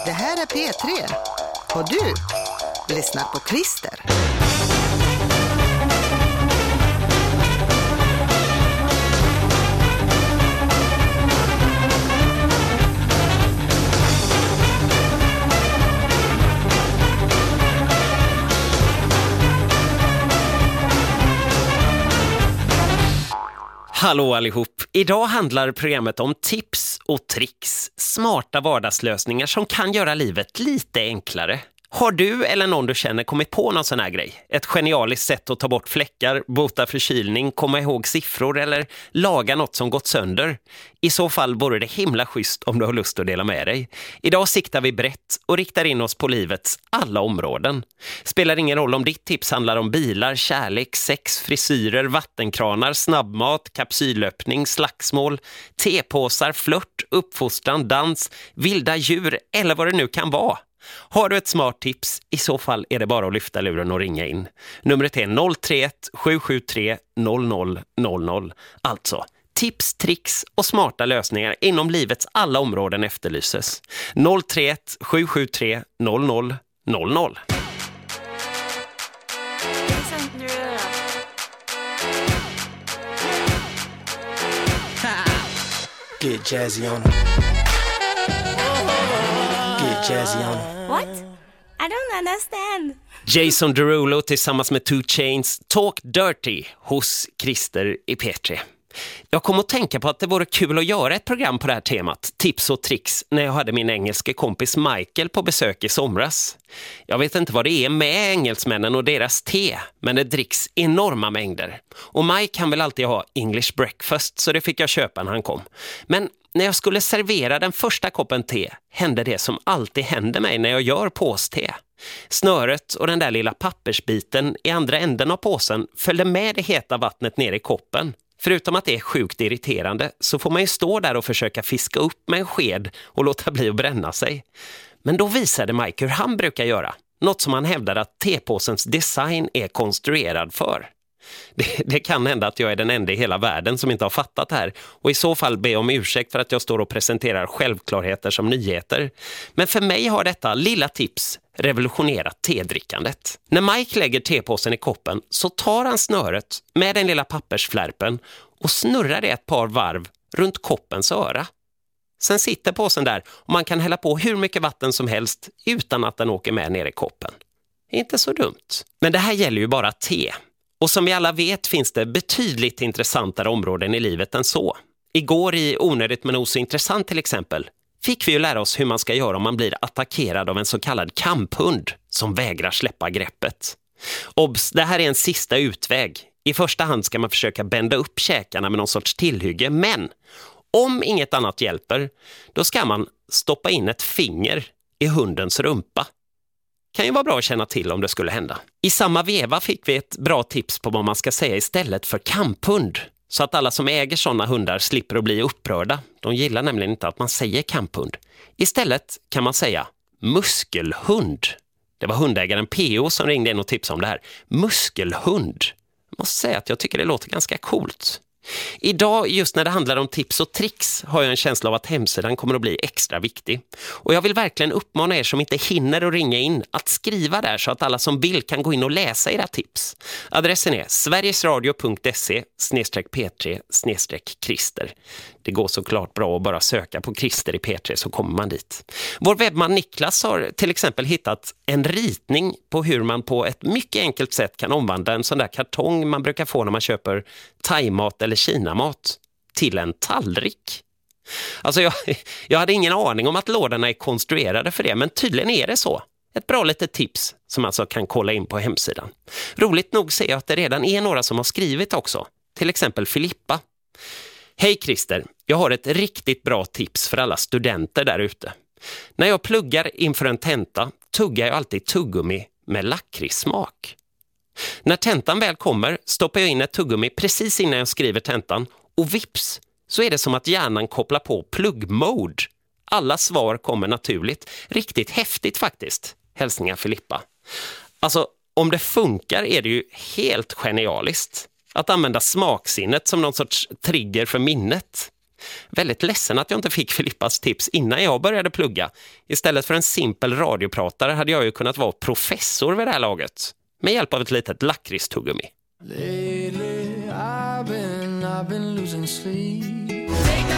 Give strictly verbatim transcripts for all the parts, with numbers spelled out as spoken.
Det här är P tre. Och du lyssnar på Christer. Hallå allihop! Idag handlar programmet om tips och tricks, smarta vardagslösningar som kan göra livet lite enklare. Har du eller någon du känner kommit på någon sån här grej? Ett genialiskt sätt att ta bort fläckar, bota förkylning, komma ihåg siffror eller laga något som gått sönder? I så fall vore det himla schysst om du har lust att dela med dig. Idag siktar vi brett och riktar in oss på livets alla områden. Spelar ingen roll om ditt tips handlar om bilar, kärlek, sex, frisyrer, vattenkranar, snabbmat, kapsylöppning, slagsmål, tepåsar, flört, uppfostran, dans, vilda djur eller vad det nu kan vara. Har du ett smart tips, i så fall är det bara att lyfta luren och ringa in. Numret är noll tre ett sju sju tre noll noll noll noll. Alltså, tips, tricks och smarta lösningar inom livets alla områden efterlyses. noll tre ett sju sju tre noll noll noll noll. Get jazzy on. Get jazzy on. What? I don't understand. Jason Derulo tillsammans med Two Chainz, Talk Dirty hos Christer i P tre. Jag kom att tänka på att det vore kul att göra ett program på det här temat, tips och tricks, när jag hade min engelske kompis Michael på besök i somras. Jag vet inte vad det är med engelsmännen och deras te, men det dricks enorma mängder. Och Mike kan väl alltid ha English breakfast, så det fick jag köpa när han kom. Men när jag skulle servera den första koppen te hände det som alltid händer mig när jag gör påste. Snöret och den där lilla pappersbiten i andra änden av påsen följde med det heta vattnet ner i koppen. Förutom att det är sjukt irriterande så får man ju stå där och försöka fiska upp med en sked och låta bli att bränna sig. Men då visade Mike hur han brukar göra. Något som han hävdar att tepåsens design är konstruerad för. Det, det kan hända att jag är den enda i hela världen som inte har fattat det här. Och i så fall be om ursäkt för att jag står och presenterar självklarheter som nyheter. Men för mig har detta lilla tips revolutionerat tedrickandet. När Mike lägger tepåsen i koppen så tar han snöret med den lilla pappersflärpen och snurrar det ett par varv runt koppens öra. Sen sitter påsen där och man kan hälla på hur mycket vatten som helst utan att den åker med ner i koppen. Inte så dumt. Men det här gäller ju bara te. Och som vi alla vet finns det betydligt intressantare områden i livet än så. Igår i Onödigt men också intressant till exempel fick vi ju lära oss hur man ska göra om man blir attackerad av en så kallad kamphund som vägrar släppa greppet. Obs, det här är en sista utväg. I första hand ska man försöka bända upp käkarna med någon sorts tillhygge, men om inget annat hjälper, då ska man stoppa in ett finger i hundens rumpa. Kan ju vara bra att känna till om det skulle hända. I samma veva fick vi ett bra tips på vad man ska säga istället för kamphund. Så att alla som äger sådana hundar slipper att bli upprörda. De gillar nämligen inte att man säger kamphund. Istället kan man säga muskelhund. Det var hundägaren P O som ringde in och tipsade om det här. Muskelhund. Jag måste säga att jag tycker det låter ganska coolt. Idag, just när det handlar om tips och tricks, har jag en känsla av att hemsidan kommer att bli extra viktig. Och jag vill verkligen uppmana er som inte hinner att ringa in att skriva där så att alla som vill kan gå in och läsa era tips. Adressen är sverigesradio punkt se snedstreck p tre snedstreck Christer. Det går såklart bra att bara söka på Christer i P tre så kommer man dit. Vår webbman Niklas har till exempel hittat en ritning på hur man på ett mycket enkelt sätt kan omvandla en sån där kartong man brukar få när man köper thaimat eller kinamat till en tallrik. Alltså jag, jag hade ingen aning om att lådorna är konstruerade för det, men tydligen är det så. Ett bra litet tips som alltså kan kolla in på hemsidan. Roligt nog ser jag att det redan är några som har skrivit också. Till exempel Filippa. Hej Christer, jag har ett riktigt bra tips för alla studenter där ute. När jag pluggar inför en tenta tuggar jag alltid tuggummi med lakritssmak. När tentan väl kommer stoppar jag in ett tuggummi precis innan jag skriver tentan och vips så är det som att hjärnan kopplar på plug-mode. Alla svar kommer naturligt. Riktigt häftigt faktiskt. Hälsningar Filippa. Alltså, om det funkar är det ju helt genialiskt. Att använda smaksinnet som någon sorts trigger för minnet. Väldigt ledsen att jag inte fick Filippas tips innan jag började plugga. Istället för en simpel radiopratare hade jag ju kunnat vara professor vid det här laget. Med hjälp av ett litet lakritstuggummi. Lately I've been, I've been losing sleep.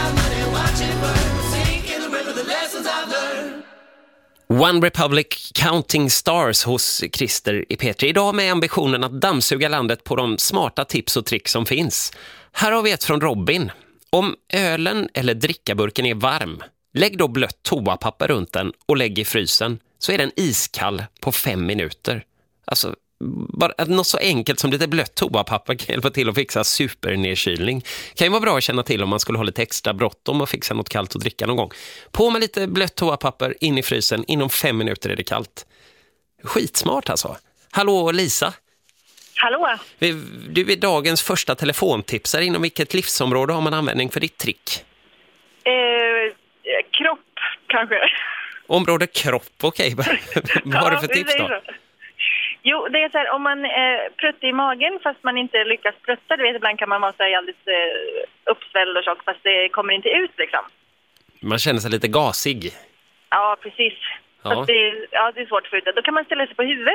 One Republic Counting Stars hos Christer i P tre. Idag med ambitionen att dammsuga landet på de smarta tips och tricks som finns. Här har vi ett från Robin. Om ölen eller drickaburken är varm, lägg då blött toapapper runt den och lägg i frysen, så är den iskall på fem minuter. Alltså, bara något så enkelt som lite blött toapapper kan hjälpa till att fixa supernedkylning. Kan ju vara bra att känna till om man skulle ha lite extra bråttom och fixa något kallt att dricka någon gång. På med lite blött toapapper in i frysen, inom fem minuter är det kallt. Skitsmart alltså. Hallå Lisa. Hallå? Du är dagens första telefontipsare. Inom vilket livsområde har man användning för ditt trick? Eh, kropp, kanske. Område kropp, okej. Okay. Vad har du för ja, tips då? Så. Jo, det är så här, om man eh, pruttar i magen fast man inte lyckas prutta, du vet, ibland kan man vara så här alldeles eh, uppsvälld och tjock fast det kommer inte ut liksom. Man känner sig lite gasig. Ja, precis. Ja. Fast det, ja, det är svårt att få ut det. Då kan man ställa sig på huvudet.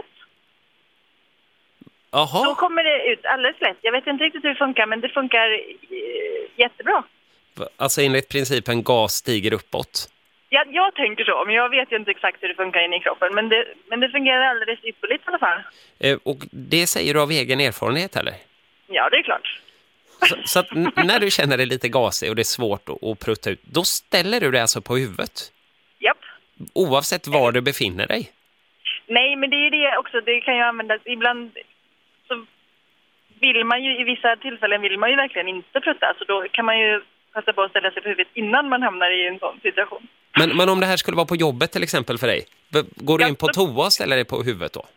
Aha. Då kommer det ut alldeles lätt. Jag vet inte riktigt hur det funkar, men det funkar eh, jättebra. Alltså enligt principen gas stiger uppåt? Ja, jag tänker så, men jag vet ju inte exakt hur det funkar in i kroppen. Men det, men det fungerar alldeles ypperligt i alla fall. Eh, och det säger du av egen erfarenhet, eller? Ja, det är klart. Så, så att n- när du känner dig lite gasig och det är svårt att, att prutta ut, då ställer du dig alltså på huvudet? Japp. Oavsett var du befinner dig? Nej, men det är ju det också. Det kan ju användas ibland. Så vill man ju, i vissa tillfällen vill man ju verkligen inte prutta. Så då kan man ju passa på att ställa sig på huvudet innan man hamnar i en sån situation. Men, men om det här skulle vara på jobbet till exempel för dig, går du Ja, in på toa och ställer dig på huvudet då?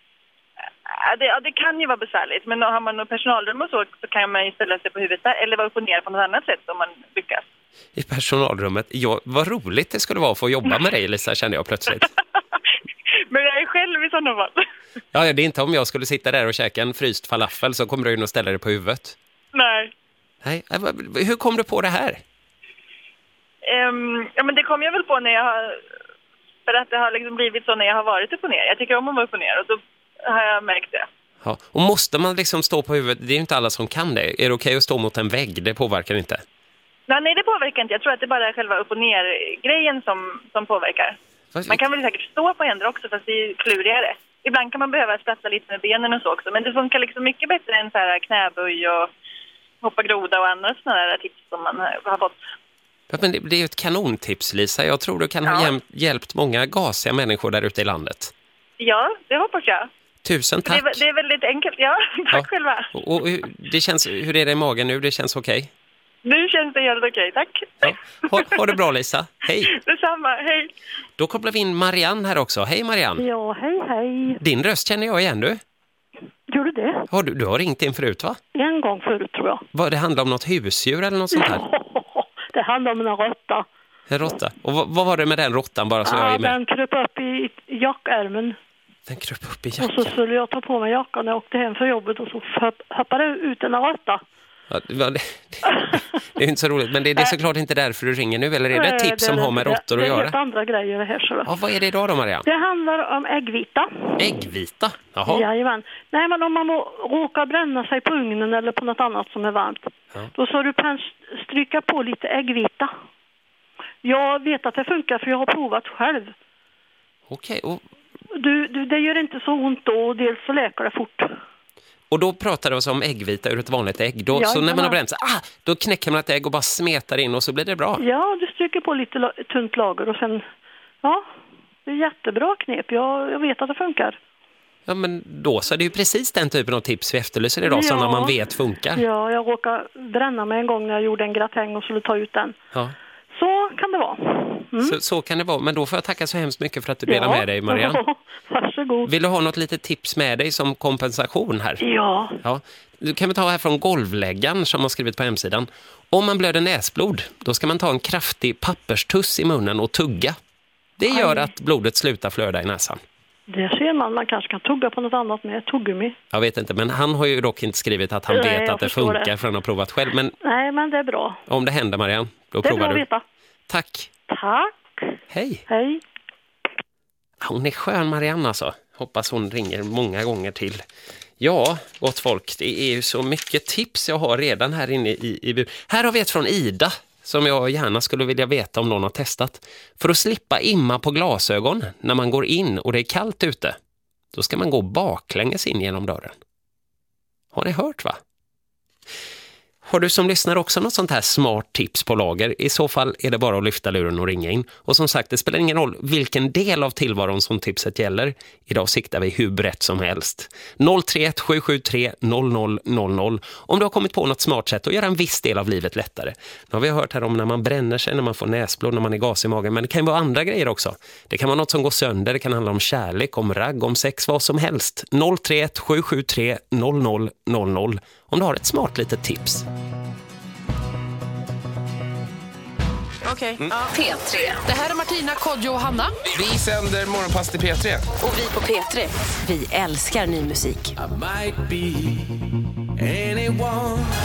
Ja, det, ja, det kan ju vara besvärligt. Men har man något personalrum och så, så kan man ju ställa sig på huvudet där. Eller vara upp och ner på något annat sätt om man lyckas. I personalrummet? Ja, vad roligt det skulle vara att få jobba med dig, Lisa, kände jag plötsligt. Men jag är själv i sådana fall. Ja, det är inte om jag skulle sitta där och käka en fryst falafel så kommer du in och ställa dig på huvudet. Nej. Nej, hur kom du på det här? Um, ja, men det kom jag väl på när jag har... För att det har liksom blivit så när jag har varit upp och ner. Jag tycker om att vara upp och ner och då har jag märkt det. Ja, och måste man liksom stå på huvudet? Det är ju inte alla som kan det. Är det okej okay att stå mot en vägg? Det påverkar inte. Nej, nej, det påverkar inte. Jag tror att det bara är själva upp och ner-grejen som, som påverkar. Man kan väl säkert stå på händer också, fast det är klurigare. Ibland kan man behöva sprattla lite med benen och så också. Men det funkar liksom mycket bättre än så här knäböj och hoppa groda och andra sådana där tips som man har fått. Ja, men det, det är ju ett kanontips, Lisa. Jag tror du kan ja. ha hjälpt, hjälpt många gasiga människor där ute i landet. Ja, det hoppas jag. Tusen tack. Det är, det är väldigt enkelt, ja. Tack ja. själva. Och, och hur, det känns, hur är det i magen nu? Det känns okej? Okay? Nu känns det helt okej, tack. Ja. Ha, ha det bra, Lisa. Hej. Detsamma, hej. Då kopplar vi in Marianne här också. Hej Marianne. Ja, hej, hej. Din röst känner jag igen, du. Gjorde du det? Har du, du har ringt in förut, va? En gång förut, tror jag. Vad, det handlar om något husdjur eller något sånt här? Det handlar om en råtta. En råtta? Och vad, vad var det med den råttan, bara så ja, jag är med? Den kröp upp i jackärmen. Den kröp upp i jackan? Och så skulle jag ta på mig jackan när jag åkte hem för jobbet och så hoppade ut en råtta. Ja, det, det, det är ju inte så roligt, men det, det är såklart inte därför du ringer nu, eller är det ett tips det, som det, har med råttor att göra? Det är helt andra grejer det här. Så. Ja, vad är det idag då, Marianne? Det handlar om äggvita. Äggvita? Jaha. Jajamän. Nej, men om man råkar bränna sig på ugnen eller på något annat som är varmt, ja. Då så du kan stryka på lite äggvita. Jag vet att det funkar för jag har provat själv. Okej, och... Du, du, det gör inte så ont då och dels så läker det fort. Och då pratar du om äggvita ur ett vanligt ägg. Då, ja, så när man har bränt sig, ah, då knäcker man ett ägg och bara smetar in och så blir det bra. Ja, du stryker på lite la- tunt lager och sen, ja, det är jättebra knep. Jag, jag vet att det funkar. Ja, men då så är det ju precis den typen av tips vi efterlyser idag, ja. Sådana man vet funkar. Ja, jag råkade bränna mig en gång när jag gjorde en gratäng och skulle ta ut den. Ja. Så kan det vara. Mm. Så, så kan det vara, men då får jag tacka så hemskt mycket för att du delar ja. med dig, Marianne. Varsågod. Vill du ha något litet tips med dig som kompensation här? Ja. Ja. Du kan vi ta här från golvläggaren som har skrivit på hemsidan. Om man blöder näsblod, då ska man ta en kraftig papperstuss i munnen och tugga. Det gör Aj. att blodet slutar flöda i näsan. Det ser man, man kanske kan tugga på något annat med tuggummi. Jag vet inte, men han har ju dock inte skrivit att han Nej, vet att det funkar det. För han har provat själv. Men Nej, men det är bra. Om det händer, Marianne, Då det är provar bra att du. veta. Tack. Tack. Hej. Hej. Hon är skön, Marianne, alltså. Hoppas hon ringer många gånger till. Ja, gott folk, det är ju så mycket tips jag har redan här inne i, i... Här har vi ett från Ida som jag gärna skulle vilja veta om någon har testat. För att slippa imma på glasögon när man går in och det är kallt ute, då ska man gå baklänges in genom dörren. Har ni hört, va? Har du som lyssnar också något sånt här smart tips på lager? I så fall är det bara att lyfta luren och ringa in. Och som sagt, det spelar ingen roll vilken del av tillvaron som tipset gäller. Idag siktar vi hur brett som helst. noll tre ett sju sju tre noll noll noll noll om du har kommit på något smart sätt att göra en viss del av livet lättare. Nu har vi hört här om när man bränner sig, när man får näsblod, när man är gas i magen. Men det kan ju vara andra grejer också. Det kan vara något som går sönder, det kan handla om kärlek, om ragg, om sex, vad som helst. noll tre ett sju sju tre noll noll noll noll om du har ett smart litet tips. Okej. Okay. Mm. P tre. Det här är Martina, Kodjo och Hanna. Vi sänder morgonpass till P tre. Och vi på P tre, vi älskar ny musik. I might be anyone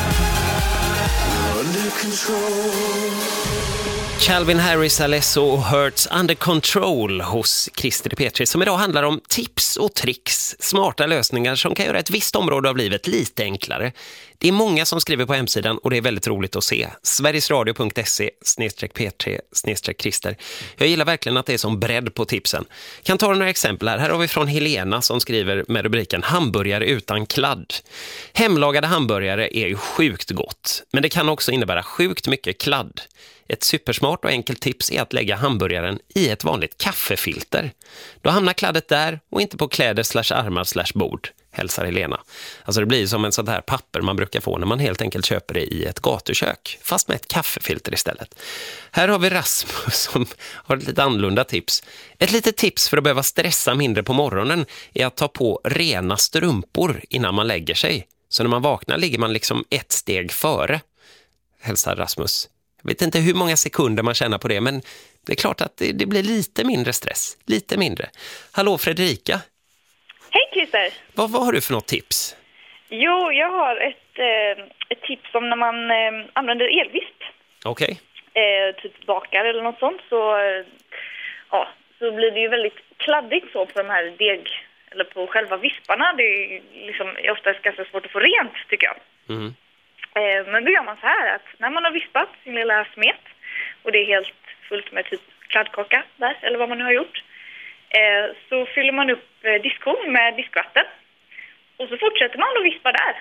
under control. Calvin Harris, Alesso och Hurts Under Control hos Christer i P tre, som idag handlar om tips och tricks, smarta lösningar som kan göra ett visst område av livet lite enklare. Det är många som skriver på hemsidan och det är väldigt roligt att se. sverigesradio punkt se snedstreck p tre snedstreck Christer. Jag gillar verkligen att det är som bredd på tipsen. Kan ta några exempel här. Här har vi från Helena som skriver med rubriken hamburgare utan kladd. Hemlagade hamburgare är ju sjukt gott, men det kan också innebära sjukt mycket kladd. Ett supersmart och enkelt tips är att lägga hamburgaren i ett vanligt kaffefilter. Då hamnar kladdet där och inte på kläder slash armar slash bord, hälsar Helena. Alltså det blir som en sån här papper man brukar få när man helt enkelt köper det i ett gatukök, fast med ett kaffefilter istället. Här har vi Rasmus som har ett lite annorlunda tips. Ett litet tips för att behöva stressa mindre på morgonen är att ta på rena strumpor innan man lägger sig. Så när man vaknar ligger man liksom ett steg före, hälsar Rasmus. Jag vet inte hur många sekunder man känner på det, men det är klart att det, det blir lite mindre stress. Lite mindre. Hallå Fredrika. Hej Christer. Vad, vad har du för något tips? Jo, jag har ett, eh, ett tips om när man eh, använder elvisp. Okej. Okay. Eh, typ bakar eller något sånt. Så, eh, ja, så blir det ju väldigt kladdigt så på de här deg... Eller på själva visparna. Det är liksom oftast ganska svårt att få rent, tycker jag. Mm. Men då gör man så här att när man har vispat sin lilla smet och det är helt fullt med typ kladdkaka där, eller vad man nu har gjort, så fyller man upp diskon med diskvatten och så fortsätter man att vispa där.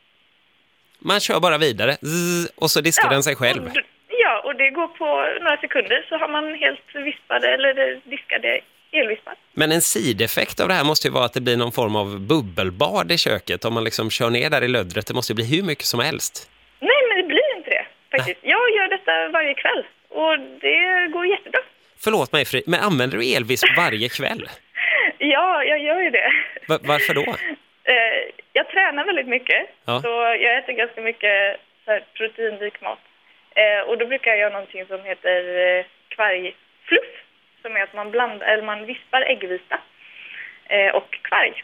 Man kör bara vidare och så diskar ja, den sig själv. Och, ja, och det går på några sekunder så har man helt vispade eller diskade elvispar. Men en sideffekt av det här måste ju vara att det blir någon form av bubbelbad i köket. Om man liksom kör ner där i löddret, det måste ju bli hur mycket som helst. Nej, men det blir inte det faktiskt. Nej. Jag gör detta varje kväll och det går jättebra. Förlåt mig, Fri, men använder du elvisp varje kväll? Ja, jag gör ju det. Va- varför då? Jag tränar väldigt mycket, ja. Så jag äter ganska mycket så här proteinrik mat. Och då brukar jag göra någonting som heter kvargfluff. Som är att man blandar, eller man vispar äggvita eh, och kvarg.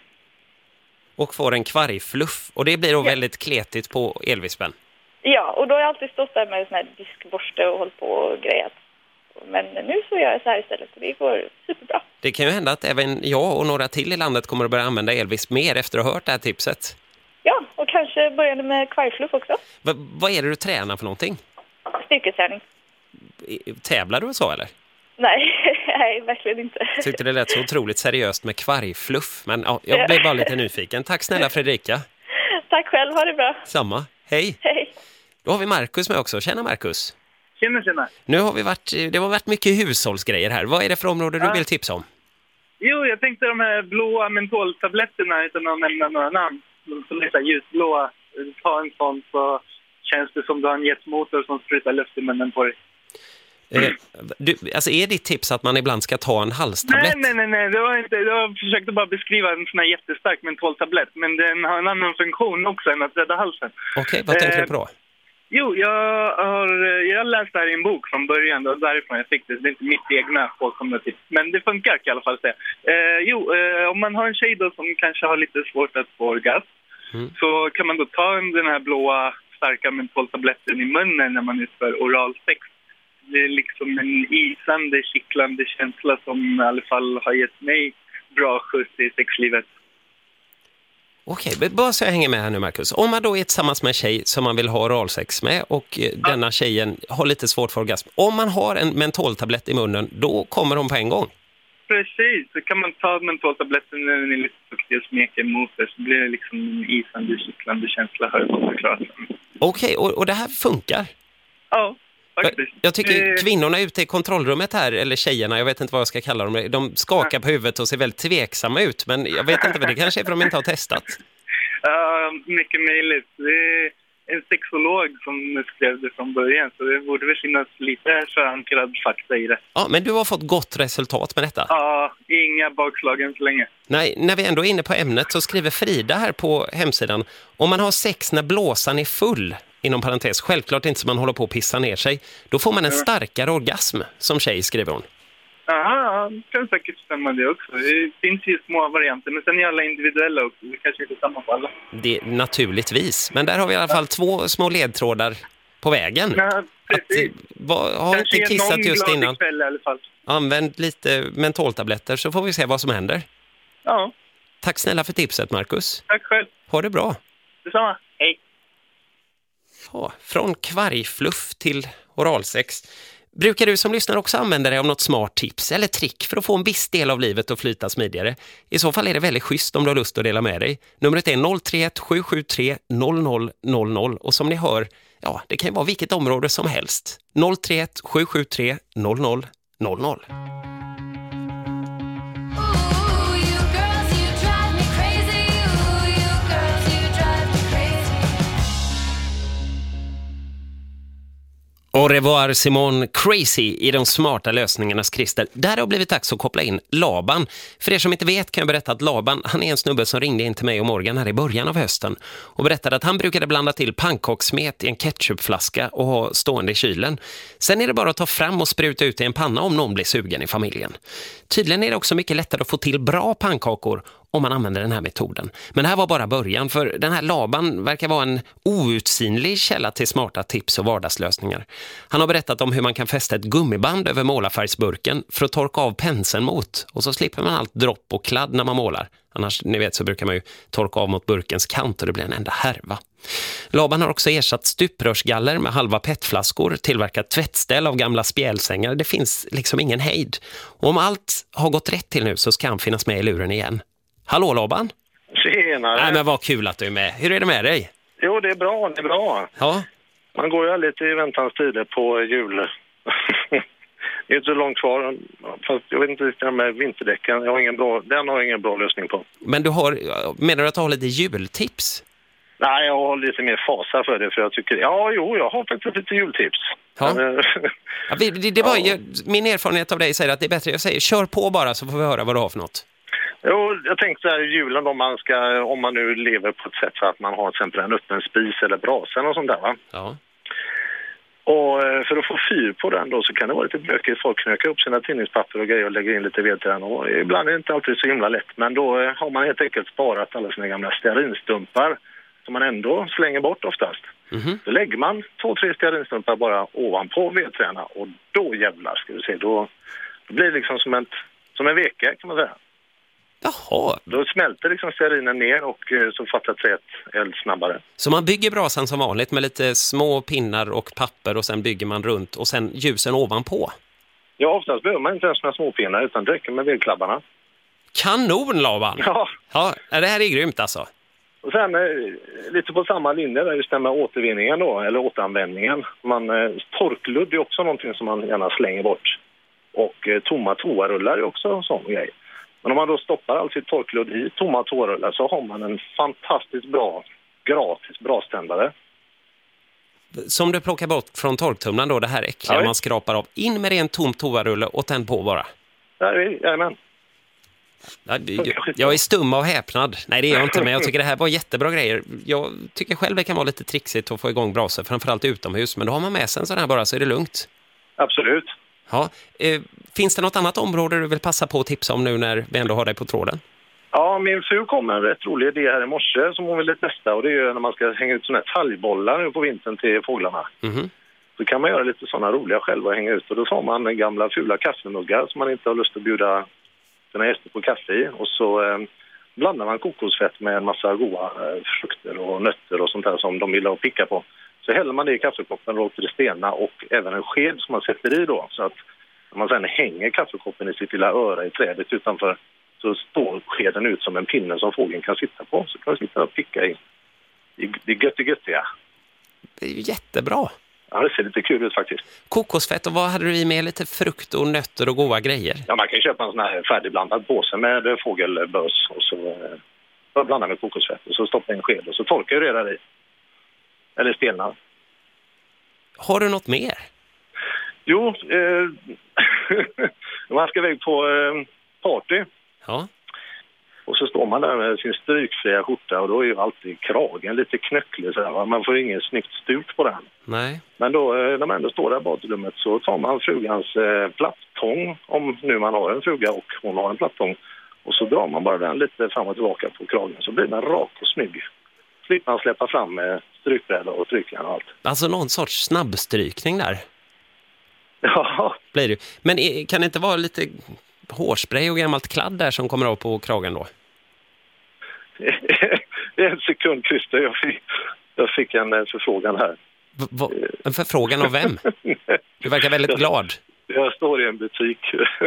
Och får en kvargfluff. Och det blir då ja. väldigt kletigt på elvispen. Ja, och då har jag alltid stått där med en sån här diskborste och hållit på och grejat. Men nu så gör jag så här istället och det går superbra. Det kan ju hända att även jag och några till i landet kommer att börja använda elvisp mer efter att ha hört det här tipset. Ja, och kanske började med kvargfluff också. Va- vad är det du tränar för någonting? Styrketräning. Tävlar du och så eller? Nej, nej, verkligen inte. Jag tyckte det lät så otroligt seriöst med kvargfluff. Men ja, jag blev bara lite nyfiken. Tack snälla Fredrika. Tack själv, ha det bra. Samma, hej. Hej. Då har vi Marcus med också. Tjena Marcus. Tjena, tjena. Nu har vi varit, det har varit mycket hushållsgrejer här. Vad är det för område ja. du vill tipsa om? Jo, jag tänkte de här blåa mentoltabletterna utan att nämna några namn. De som är så ljusblåa. Ta en sån så känns det som du har en jetmotor som sprutar luft i munnen på dig. Eh, du, alltså är ditt tips att man ibland ska ta en halstablett? Nej, nej, nej, nej. Det var inte, jag försökte bara beskriva en sån här jättestark mentoltablett. Men den har en annan funktion också än att rädda halsen. Okej, okay, vad tänker eh, du på då? Jo, jag har jag läst det här i en bok från början. Det var därifrån jag fick det. Det är inte mitt egna påkomna tips. Men det funkar i alla fall. Eh, jo, eh, om man har en tjej då som kanske har lite svårt att få orgasm. Mm. Så kan man då ta den här blåa starka mentoltabletten i munnen när man utför oral sex. Det är liksom en isande, kittlande känsla som i alla fall har gett mig bra skjuts i sexlivet. Okej, okay, bara så jag hänger med här nu, Marcus. Om man då är tillsammans med en tjej som man vill ha oralsex med och ja. denna tjejen har lite svårt för orgasm. Om man har en mentoltablett i munnen, då kommer de på en gång. Precis, så kan man ta mentoltabletten när den är lite duktig och smeka emot det, så blir det liksom en isande, kittlande känsla. Har jag förklarat. Okej, okay, och, och det här funkar? Ja. Faktiskt. Jag tycker kvinnorna ute i kontrollrummet här, eller tjejerna, jag vet inte vad jag ska kalla dem, de skakar på huvudet och ser väldigt tveksamma ut, men jag vet inte vad det kanske är för de inte har testat. Ja, uh, mycket möjligt. Det är en sexolog som skrev det från början, så det borde väl finnas lite förankrad fakta i det. Ja, men du har fått gott resultat med detta? Ja, uh, inga bakslag än så länge. Nej, när vi ändå är inne på ämnet så skriver Frida här på hemsidan, om man har sex när blåsan är full, inom parentes, självklart inte som man håller på att pissa ner sig, då får man en starkare orgasm som tjej, skriver hon. Ja, kan säkert stämma det också. Det finns ju små varianter, men sen är alla individuella också. Det kanske inte är samma på alla. Det naturligtvis, men där har vi i alla fall ja. två små ledtrådar på vägen. Ja, precis. Att, va, har kanske inte kissat just innan. Kväll, i alla fall. Använd lite mentoltabletter så får vi se vad som händer. Ja. Tack snälla för tipset, Marcus. Tack själv. Ha det bra. Detsamma. Hej. Ja, från kvargfluff till oralsex. Brukar du som lyssnar också använda dig av något smart tips eller trick för att få en viss del av livet att flyta smidigare? I så fall är det väldigt schysst om du har lust att dela med dig. Numret är noll tre ett sju sju tre noll noll noll noll och som ni hör, ja, det kan ju vara vilket område som helst. noll tre ett sju sju tre noll noll noll noll. Au revoir Simon, Crazy i de smarta lösningarnas Christer. Där har blivit dags att koppla in Laban. För er som inte vet kan jag berätta att Laban, han är en snubbe som ringde in till mig och Morgan här i början av hösten och berättade att han brukade blanda till pannkakssmet i en ketchupflaska och ha stående i kylen. Sen är det bara att ta fram och spruta ut i en panna om någon blir sugen i familjen. Tydligen är det också mycket lättare att få till bra pannkakor om man använder den här metoden. Men det här var bara början, för den här Laban verkar vara en outsinlig källa till smarta tips och vardagslösningar. Han har berättat om hur man kan fästa ett gummiband över målarfärgsburken för att torka av penseln mot. Och så slipper man allt dropp och kladd när man målar. Annars, ni vet, så brukar man ju torka av mot burkens kant och det blir en enda härva. Laban har också ersatt stuprörsgaller med halva petflaskor, tillverkat tvättställ av gamla spjälsängar. Det finns liksom ingen hejd. Och om allt har gått rätt till nu så ska han finnas med i luren igen. Hallå Laban? Tjenare. Nej, men vad kul att du är med. Hur är det med dig? Jo, det är bra, det är bra. Ja. Man går ju lite i väntans tider på jul. Det är inte så långt kvar. Fast jag vet inte riktigt med vinterdäcken. Jag har ingen bra, den har jag ingen bra lösning på. Men du har, menar du att du har lite jultips? Nej, jag har lite mer fasa för det. För jag tycker, ja jo, jag har faktiskt lite jultips. Ja. Ja, det, det var, ja. Min erfarenhet av dig säger att det är bättre. Jag säger, kör på bara så får vi höra vad du har för något. Jo, jag tänkte så här, julen om man ska, om man nu lever på ett sätt så att man har till exempel en öppen spis eller brasen och sånt där, va? Ja. Och för att få fyr på den då så kan det vara lite bökigt. Folk knökar upp sina tidningspapper och grejer och lägger in lite ved till den. Och ibland är det inte alltid så himla lätt. Men då har man helt enkelt sparat alla sina gamla stearinstumpar som man ändå slänger bort oftast. Mm-hmm. Då lägger man två, tre stearinstumpar bara ovanpå vedträna och då jävlar ska du se. Då, då blir det liksom som, ett, som en veke kan man säga. Jaha. Då smälter liksom stearinen ner och så fattar träet eld snabbare. Så man bygger brasan som vanligt med lite små pinnar och papper och sen bygger man runt och sen ljusen ovanpå? Ja, oftast behöver man inte ens några små pinnar utan det räcker med vedklabbarna. Kanon, Laban! Ja. Ja, det här är grymt alltså. Och sen lite på samma linje där just det med återvinningen då, eller återanvändningen. Man, torkludd är också någonting som man gärna slänger bort. Och tomma toarullar är också en sån grej. Men om man då stoppar allt sitt torkludd i tomma toarullar så har man en fantastiskt bra, gratis braständare. Som du plockar bort från torktumlaren då, det här äckliga ja, man skrapar av. In med det en tom toarulle och tänd på bara. Jajamän. Jag, jag är stum av häpnad. Nej, det är jag inte, men jag tycker det här var jättebra grejer. Jag tycker själv det kan vara lite trixigt att få igång brasor, framförallt utomhus. Men då har man med sig en sån här bara så är det lugnt. Absolut. Ja, eh, finns det något annat område du vill passa på att tipsa om nu när vi ändå har dig på tråden? Ja, min fru kom med en rätt rolig idé här i morse som hon ville testa. Och det är när man ska hänga ut såna här talgbollar nu på vintern till fåglarna. Mm-hmm. Så kan man göra lite sådana roliga själva och hänga ut. Och då tar man en gamla fula kaffemuggar som man inte har lust att bjuda sina gäster på kaffe i. Och så eh, blandar man kokosfett med en massa goda eh, frukter och nötter och sånt där som de vill ha att picka på. Så häller man det i kaffekoppen, låter det stena och även en sked som man sätter i då. Så att när man sedan hänger kaffekoppen i sitt lilla öra i trädet utanför så står skeden ut som en pinne som fågeln kan sitta på. Så kan man sitta och picka i. Det är gött, gött, ja. Det är ju jättebra. Ja, det ser lite kul ut faktiskt. Kokosfett, och vad hade du i med? Lite frukt och nötter och goda grejer? Ja, man kan köpa en sån här färdigblandad påse med fågelbös och så eh, blanda med kokosfett och så stoppa en sked och så torkar du det där i. Eller stelnar. Har du något mer? Jo, eh, man ska iväg på eh, party. Ja. Och så står man där med sin strykfria skjorta och då är ju alltid kragen lite knöcklig så här, va? Man får ingen snyggt stuk på den. Nej. Men då, när man ändå står där i badrummet så tar man frugans eh, plattång, om nu man har en fruga och hon har en plattång. Och så drar man bara den lite fram och tillbaka på kragen så blir den rak och snygg. Slipper man släppa fram med strykbräda och strykjärn och allt. Alltså någon sorts snabbstrykning där. Ja. Blir det. Men kan det inte vara lite hårspray och gammalt kladd där som kommer av på kragen då? En sekund, Christer. Jag fick, jag fick en förfrågan här. V- va? En förfrågan av vem? Du verkar väldigt jag, glad. Jag står i en butik.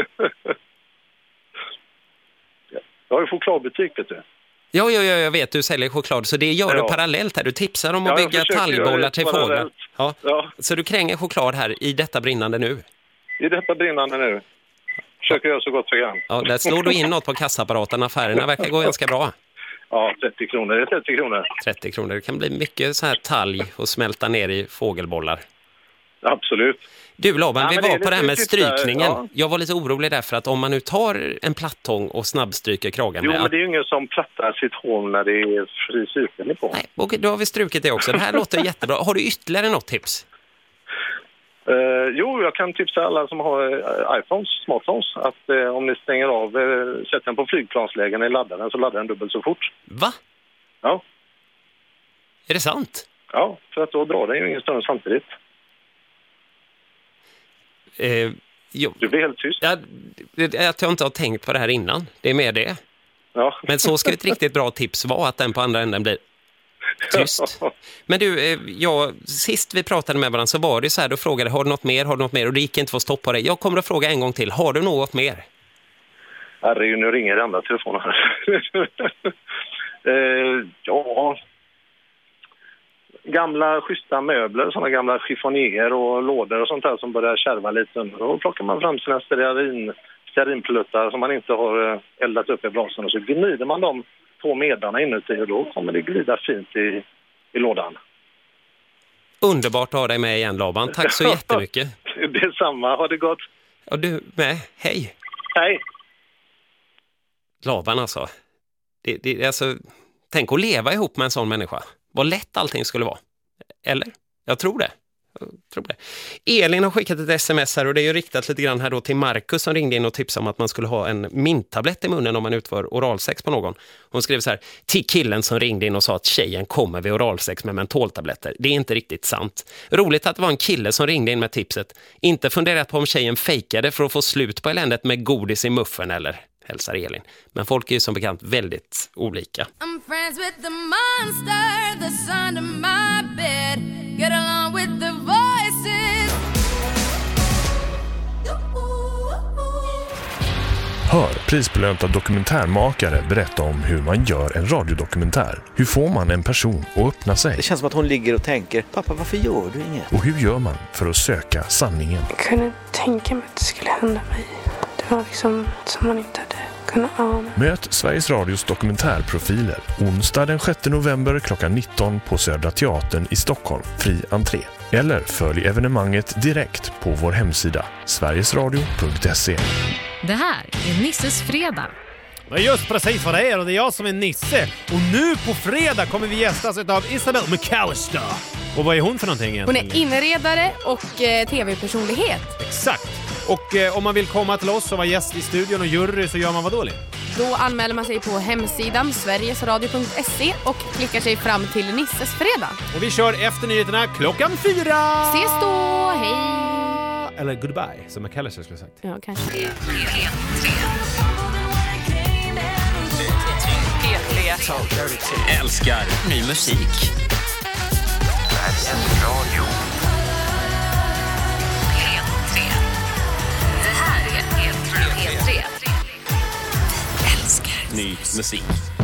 Jag har ju chokladbutik, vet du. Ja, ja, ja, jag vet. Du säljer choklad. Så det gör ja. du parallellt här. Du tipsar om att ja, bygga talgbollar till fåglar. Ja. Ja. Så du kränger choklad här i detta brinnande nu? I detta brinnande nu. Försöker göra så gott jag kan. Ja, där slår du in något på kassaapparaten. Affärerna verkar gå ganska bra. Ja, trettio kronor. Det är trettio kronor. trettio kronor. Det kan bli mycket så här talg och smälta ner i fågelbollar. Absolut. Du Laban, ja, vi var det på det här med strykningen. Ja. Jag var lite orolig därför att om man nu tar en plattång och snabbstryker kragen jo, med... Jo, men det är ju ingen som plattar sitt hår när det är fri stryken på. Nej, okej, då har vi strukit det också. Det här låter jättebra. Har du ytterligare något tips? Uh, jo, jag kan tipsa alla som har uh, iPhones, smartphones, att uh, om ni stänger av, uh, sätter den på flygplanslägen i laddaren så laddar den dubbelt så fort. Va? Ja. Är det sant? Ja, för att då drar den ju ingen stund samtidigt. Eh, jo. Du blir helt tyst. Ja, det, att jag inte har tänkt på det här innan. Det är mer det. Ja. Men så ska ett riktigt bra tips vara att den på andra änden blir tyst. Men du, ja, sist vi pratade med varandra så var det så här, då frågade har du något mer, har du något mer? Och det gick inte för att stoppa dig. Jag kommer att fråga en gång till, har du något mer? Herregud, nu ringer det andra telefoner här. uh, ja... Gamla schyssta möbler, sådana gamla chiffonier och lådor och sånt där som börjar kärva lite. Då plockar man fram sina stearin, stearinpluttar som man inte har eldat upp i blasen och så gnider man dem på medarna inuti och då kommer det glida fint i, i lådan. Underbart att ha dig med igen, Laban. Tack så jättemycket. Det är samma, ha det gott. Och du med, hej. Hej. Laban alltså. Det, det, alltså. Tänk att leva ihop med en sån människa. Vad lätt allting skulle vara. Eller? Jag tror det. Jag tror det. Elin har skickat ett sms här och det är ju riktat lite grann här då till Marcus som ringde in och tipsade om att man skulle ha en minttablett i munnen om man utför oralsex på någon. Hon skrev så här, till killen som ringde in och sa att tjejen kommer vid oralsex med mentoltabletter. Det är inte riktigt sant. Roligt att det var en kille som ringde in med tipset. Inte funderat på om tjejen fejkade för att få slut på eländet med godis i muffen eller... hälsar Elin. Men folk är ju som bekant väldigt olika. I'm friends with the monster that's under my bed. Get along with the voices. Hör prisbelönta dokumentärmakare berätta om hur man gör en radiodokumentär. Hur får man en person att öppna sig? Det känns som att hon ligger och tänker, pappa varför gör du inget? Och hur gör man för att söka sanningen? Jag kunde tänka mig att det skulle hända mig. Det var liksom som man inte hade kunnat ana. Möt Sveriges Radios dokumentärprofiler onsdag den sjätte november klockan nitton på Södra Teatern i Stockholm. Fri entré. Eller följ evenemanget direkt på vår hemsida sverigesradio punkt se. Det här är Nisses fredag. Men just precis vad det är och det är jag som är Nisse. Och nu på fredag kommer vi gästas av Isabel McAllister. Och vad är hon för någonting egentligen? Hon är inredare och eh, tv-personlighet. Exakt. Och eh, om man vill komma till oss och vara gäst i studion och jury så gör man vad dåligt? Då anmäler man sig på hemsidan sverigesradio punkt se och klickar sig fram till Nisses fredag. Och vi kör efter nyheterna klockan fyra. Ses då, hej! Eller goodbye, som McAllister skulle ha sagt. Ja, kanske. P tre älskar ny musik. Sveriges Radio. P tre. Det här är P tre. P tre. Älskar ny musik.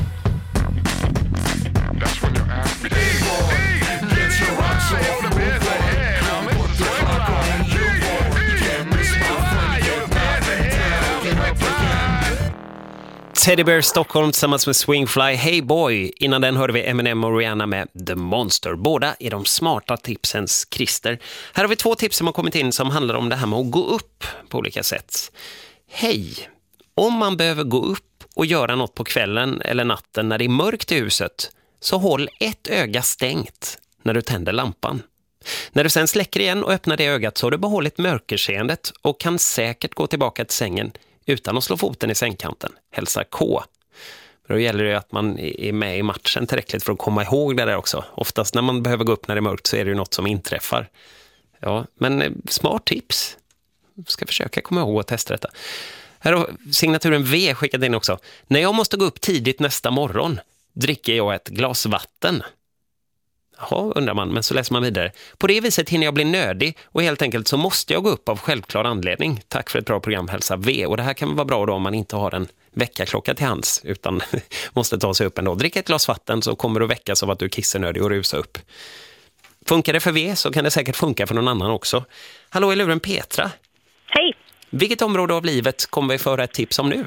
That's when you ask me. Hey boy, get your rocks off the bed ahead. I'm in the fuck on you, boy. You can't miss my fun. You're bad ahead. Get up again. Teddy Bear Stockholm tillsammans med Swingfly, Hey Boy. Innan den hörde vi Eminem och Rihanna med The Monster. Båda är de smarta tipsens Christer. Här har vi två tips som har kommit in som handlar om det här med att gå upp på olika sätt. Hej! Om man behöver gå upp och göra något på kvällen eller natten när det är mörkt i huset, så håll ett öga stängt när du tänder lampan. När du sen släcker igen och öppnar det ögat så har du behållit mörkerseendet och kan säkert gå tillbaka till sängen utan att slå foten i sängkanten. Hälsa K. Men då gäller det att man är med i matchen tillräckligt för att komma ihåg det där också. Oftast när man behöver gå upp när det är mörkt så är det ju något som inträffar. Ja, men smart tips. Jag ska försöka komma ihåg och testa detta. Här har signaturen V skickat in också. När jag måste gå upp tidigt nästa morgon dricker jag ett glas vatten. Jaha, undrar man, men så läser man vidare. På det viset hinner jag bli nödig och helt enkelt så måste jag gå upp av självklar anledning. Tack för ett bra program, hälsa V. Och det här kan vara bra då om man inte har en väckarklocka till hands utan måste ta sig upp ändå. Drick ett glas vatten så kommer du väckas av att du är kissernödig och rusa upp. Funkar det för V så kan det säkert funka för någon annan också. Hallå, i luren Petra. Hej. Vilket område av livet kommer vi föra ett tips om nu?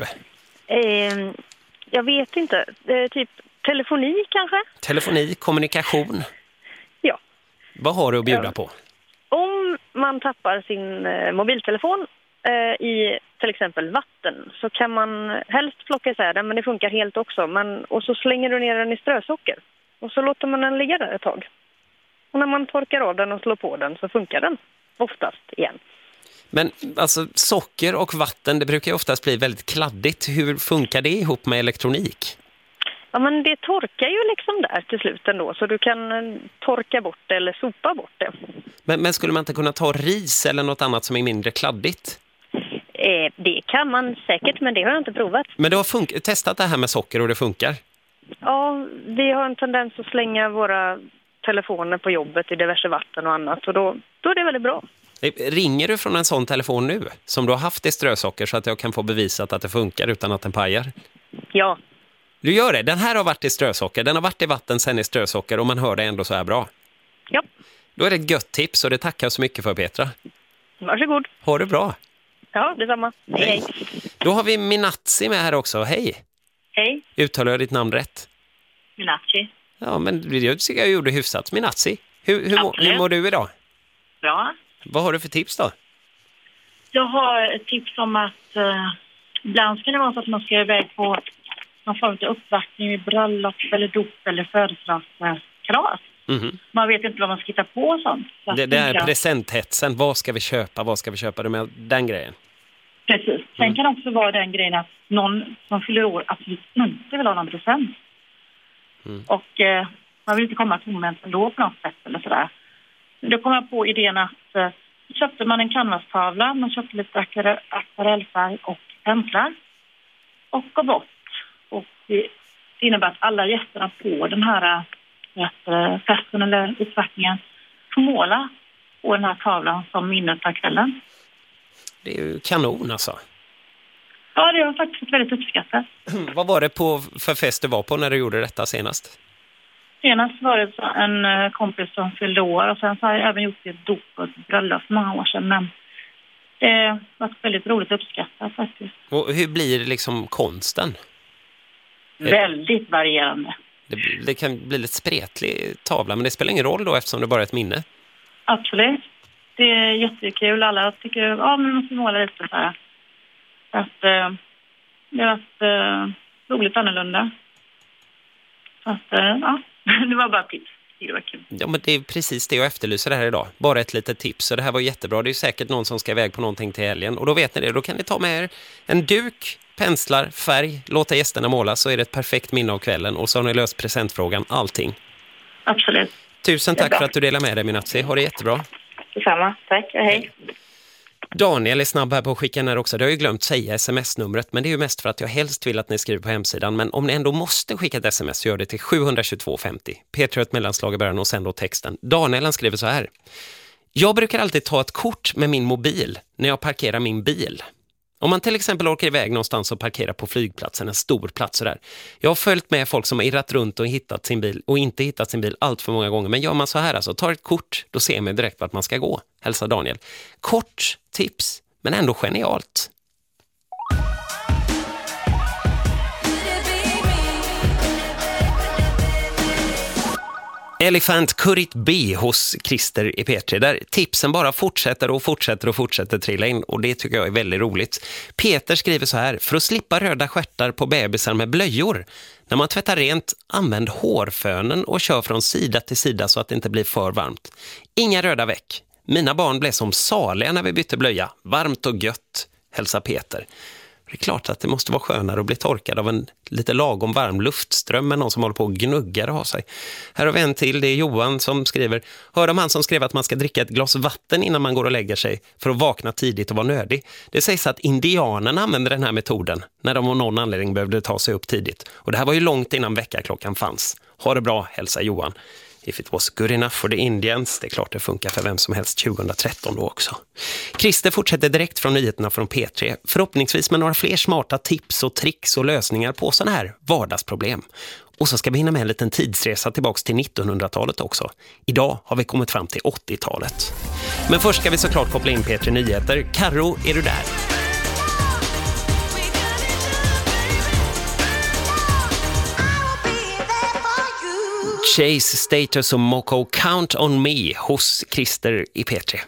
Eh, jag vet inte. Eh, typ telefoni kanske? Telefoni, kommunikation. Ja. Vad har du att bjuda ja. på? Om man tappar sin eh, mobiltelefon eh, i till exempel vatten så kan man helst plocka isär den, men det funkar helt också. Man, och så slänger du ner den i strösocker och så låter man den ligga där ett tag. Och när man torkar av den och slår på den så funkar den oftast igen. Men alltså socker och vatten, det brukar ju oftast bli väldigt kladdigt. Hur funkar det ihop med elektronik? Ja, men det torkar ju liksom där till slut ändå, så du kan torka bort det eller sopa bort det. Men, men skulle man inte kunna ta ris eller något annat som är mindre kladdigt? Eh, det kan man säkert, men det har jag inte provat. Men du har fun- testat det här med socker och det funkar? Ja, vi har en tendens att slänga våra telefoner på jobbet i diverse vatten och annat, och då, då är det väldigt bra. Ringer du från en sån telefon nu som du har haft i strösocker så att jag kan få bevisat att det funkar utan att den pajar? Ja. Du gör det. Den här har varit i strösocker. Den har varit i vatten sen i strösocker och man hör det ändå så här bra. Ja. Då är det ett gött tips och det tackar jag så mycket för, Petra. Varsågod. Ha det bra. Ja, detsamma. Hej, hej. Då har vi Minazzi med här också. Hej. Hej. Uttalar jag ditt namn rätt? Minazzi. Ja, men jag tycker jag gjorde hyfsat. Minazzi, hur, hur, må, hur mår du idag? Bra. Vad har du för tips då? Jag har ett tips om att uh, ibland ska det vara så att man ska iväg på någon form av uppvaktning vid bröllop eller dop eller födelsedagskalas. Mm-hmm. Man vet inte vad man ska hitta på och sånt. Så det, det är jag... presenthetsen. Vad ska vi köpa? Vad ska vi köpa? Det med den grejen. Precis. Sen mm. kan det också vara den grejen att någon som fyller år absolut inte vill ha någon present. Mm. Och eh, man vill inte komma tomhänt ändå på något sätt eller sådär. Då kom jag på idén att eh, köpte man en canvastavla, man köpte lite akvarellfärg och penslar och gav bort. Och det innebär att alla gästerna på den här äh, festen eller uppvaktningen får måla på den här tavlan som minnet av kvällen. Det är ju kanon alltså. Ja, det har faktiskt väldigt uppskattat. Vad var det på för fest du var på när du gjorde detta senast? Senast var det en kompis som fyllde år och sen så har jag även gjort ett dop och ett bröllop för många år sedan. Men det var väldigt roligt uppskattat faktiskt. Och hur blir liksom konsten? Väldigt varierande. Det, det kan bli lite spretlig tavla, men det spelar ingen roll då eftersom det bara är ett minne. Absolut. Det är jättekul. Alla tycker att ja, man måste måla lite så här. Att, eh, det har varit eh, roligt annorlunda. Så att, eh, ja, det var bara tips. Det var kul. Ja, men det är precis det jag efterlyser här idag. Bara ett litet tips. Så det här var jättebra. Det är säkert någon som ska iväg på någonting till helgen. Och då vet ni det. Då kan ni ta med er en duk, penslar, färg, låta gästerna måla, så är det ett perfekt minne av kvällen. Och så har ni löst presentfrågan, allting. Absolut. Tusen tack för att du delar med dig, Minazzi. Ha det jättebra. Detsamma, tack. Hej. Daniel är snabb här på att skicka ner också. Det har ju glömt säga sms-numret, men det är ju mest för att jag helst vill att ni skriver på hemsidan. Men om ni ändå måste skicka ett sms så gör det till sju två två femtio. P tre ett mellanslag i början och sen då texten. Daniel han skriver så här. Jag brukar alltid ta ett kort med min mobil när jag parkerar min bil. Om man till exempel åker iväg någonstans och parkerar på flygplatsen, en stor plats där. Jag har följt med folk som har irrat runt och hittat sin bil och inte hittat sin bil allt för många gånger. Men gör man så här alltså, tar ett kort, då ser man direkt vart man ska gå. Hälsa Daniel. Kort tips, men ändå genialt. Elephant Could It Be hos Christer i P tre, där tipsen bara fortsätter och fortsätter och fortsätter trilla in, och det tycker jag är väldigt roligt. Peter skriver så här: för att slippa röda stjärtar på bebisar med blöjor, när man tvättar rent, använd hårfönen och kör från sida till sida så att det inte blir för varmt. Inga röda veck. Mina barn blev som saliga när vi bytte blöja. Varmt och gött, hälsa Peter. Det är klart att det måste vara skönare att bli torkad av en lite lagom varm luftström än någon som håller på och gnuggar och har sig. Här har vi en till, det är Johan som skriver. Hör om han som skrev att man ska dricka ett glas vatten innan man går och lägger sig för att vakna tidigt och vara nödig. Det sägs att indianerna använde den här metoden när de av någon anledning behövde ta sig upp tidigt. Och det här var ju långt innan väckarklockan fanns. Ha det bra, hälsa Johan. If it was good enough for the Indians, det är klart det funkar för vem som helst tjugohundratretton då också. Christer fortsätter direkt från nyheterna från P tre, förhoppningsvis med några fler smarta tips och tricks och lösningar på sådana här vardagsproblem. Och så ska vi hinna med en liten tidsresa tillbaka till nittonhundratalet också. Idag har vi kommit fram till åttiotalet. Men först ska vi såklart koppla in P tre Nyheter. Karo, är du där? Chase, Status och Moko, Count on Me hos Christer i P tre.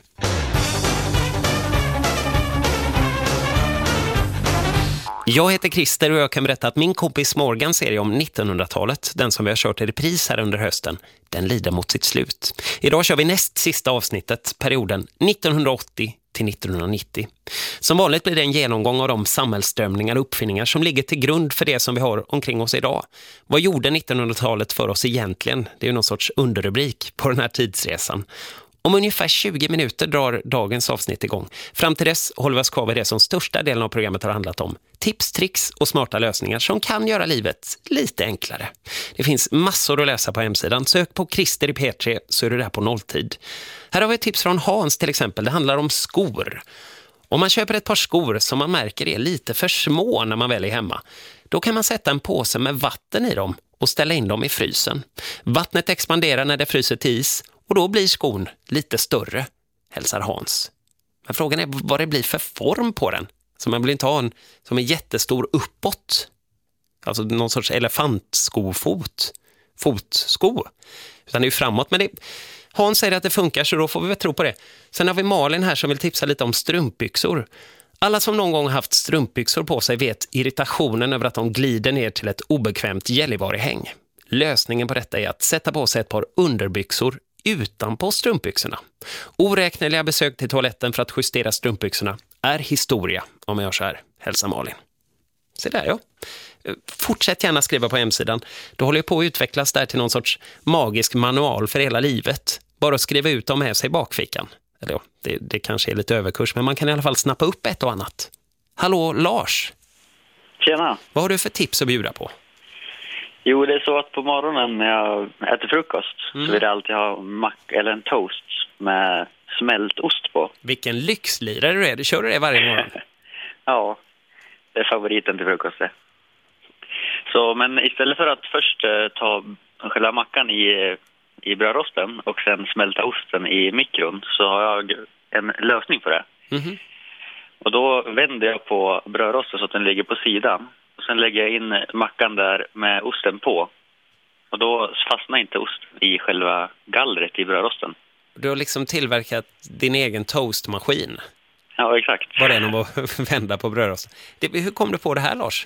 Jag heter Christer och jag kan berätta att min kompis Morgan serie om nittonhundratalet, den som vi har kört i repris här under hösten, den lider mot sitt slut. Idag kör vi näst sista avsnittet, perioden nittonhundraåttio till nittonhundranittio. Som vanligt blir det en genomgång av de samhällsströmningar och uppfinningar som ligger till grund för det som vi har omkring oss idag. Vad gjorde nittonhundratalet för oss egentligen? Det är ju någon sorts underrubrik på den här tidsresan. Om ungefär tjugo minuter drar dagens avsnitt igång. Fram till dess håller vi oss kvar vid det som största delen av programmet har handlat om. Tips, tricks och smarta lösningar som kan göra livet lite enklare. Det finns massor att läsa på hemsidan. Sök på Christer i P tre så är du där på nolltid. Här har vi ett tips från Hans till exempel. Det handlar om skor. Om man köper ett par skor som man märker är lite för små när man väl är hemma, då kan man sätta en påse med vatten i dem och ställa in dem i frysen. Vattnet expanderar när det fryser till is och då blir skon lite större, hälsar Hans. Men frågan är vad det blir för form på den. Så man vill inte ha en som är jättestor uppåt. Alltså någon sorts elefantskofot. Fotsko. Utan det är ju framåt. Men det, Hans säger att det funkar så då får vi väl tro på det. Sen har vi Malin här som vill tipsa lite om strumpbyxor. Alla som någon gång haft strumpbyxor på sig vet irritationen över att de glider ner till ett obekvämt gällivarihäng. Lösningen på detta är att sätta på sig ett par underbyxor utanpå strumpbyxorna. Oräkneliga besök till toaletten för att justera strumpbyxorna är historia, om jag gör så här. Hälsa Malin. Se där, ja. Fortsätt gärna skriva på hemsidan. Då håller jag på att utvecklas där till någon sorts magisk manual för hela livet. Bara att skriva ut dem med sig i bakfickan. Eller ja, det, det kanske är lite överkurs, men man kan i alla fall snappa upp ett och annat. Hallå, Lars. Tjena. Vad har du för tips att bjuda på? Jo, det är så att på morgonen när jag äter frukost mm. så vill jag alltid ha mack eller en toast med smält ost på. Vilken lyxlirare du är. Du kör det varje morgon. Ja, det är favoriten till frukost. Så, men istället för att först eh, ta själva mackan i, i brödrosten och sen smälta osten i mikron så har jag en lösning för det. Mm. Och då vänder jag på brödrosten så att den ligger på sidan. Och sen lägger jag in mackan där med osten på. Och då fastnar inte osten i själva gallret i brödrosten. Du har liksom tillverkat din egen toastmaskin. Ja, exakt. Bara en om att vända på brödrosten. Det, hur kom du på det här, Lars?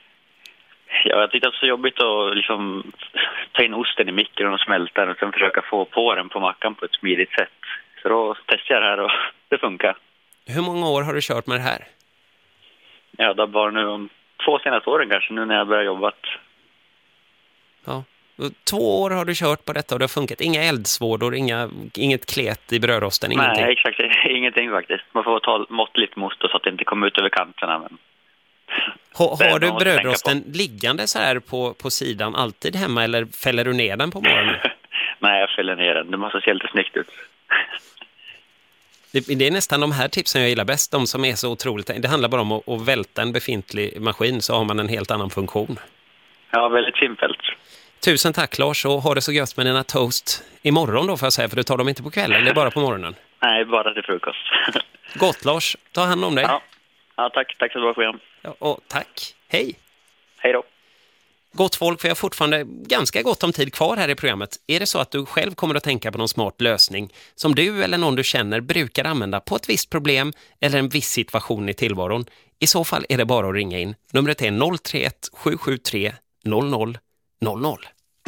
Ja, jag tyckte att det var så jobbigt att liksom ta in osten i mikron och smälta den och sen försöka få på den på mackan på ett smidigt sätt. Så då testade jag det här och det funkar. Hur många år har du kört med det här? Ja, det var nu om två senaste åren kanske, nu när jag börjar jobba. Ja. Två år har du kört på detta och det har funkat. Inga eldsvådor, inga, inget klet i brödrosten, ingenting. Nej, exakt. Ingenting faktiskt. Man får ta måttligt most så att det inte kommer ut över kanterna. Men... Ha, har du brödrosten liggande så här på, på sidan alltid hemma eller fäller du ner den på morgonen? Nej, jag fäller ner den. Det måste se lite snyggt ut. Det, det är nästan de här tipsen jag gillar bäst, de som är så otroligt. Det handlar bara om att, att välta en befintlig maskin så har man en helt annan funktion. Ja, väldigt simpelt. Tusen tack Lars och ha det så gött med dina toast imorgon då får jag säga, för du tar dem inte på kvällen eller bara på morgonen? Nej, bara till frukost. Gott Lars, ta hand om dig. Ja, ja tack. Tack för att du var program. Ja, och tack. Hej. Hej då. Gott folk, för jag har fortfarande ganska gott om tid kvar här i programmet. Är det så att du själv kommer att tänka på någon smart lösning som du eller någon du känner brukar använda på ett visst problem eller en viss situation i tillvaron? I så fall är det bara att ringa in. Numret är noll tre ett sju sju tre noll noll noll noll.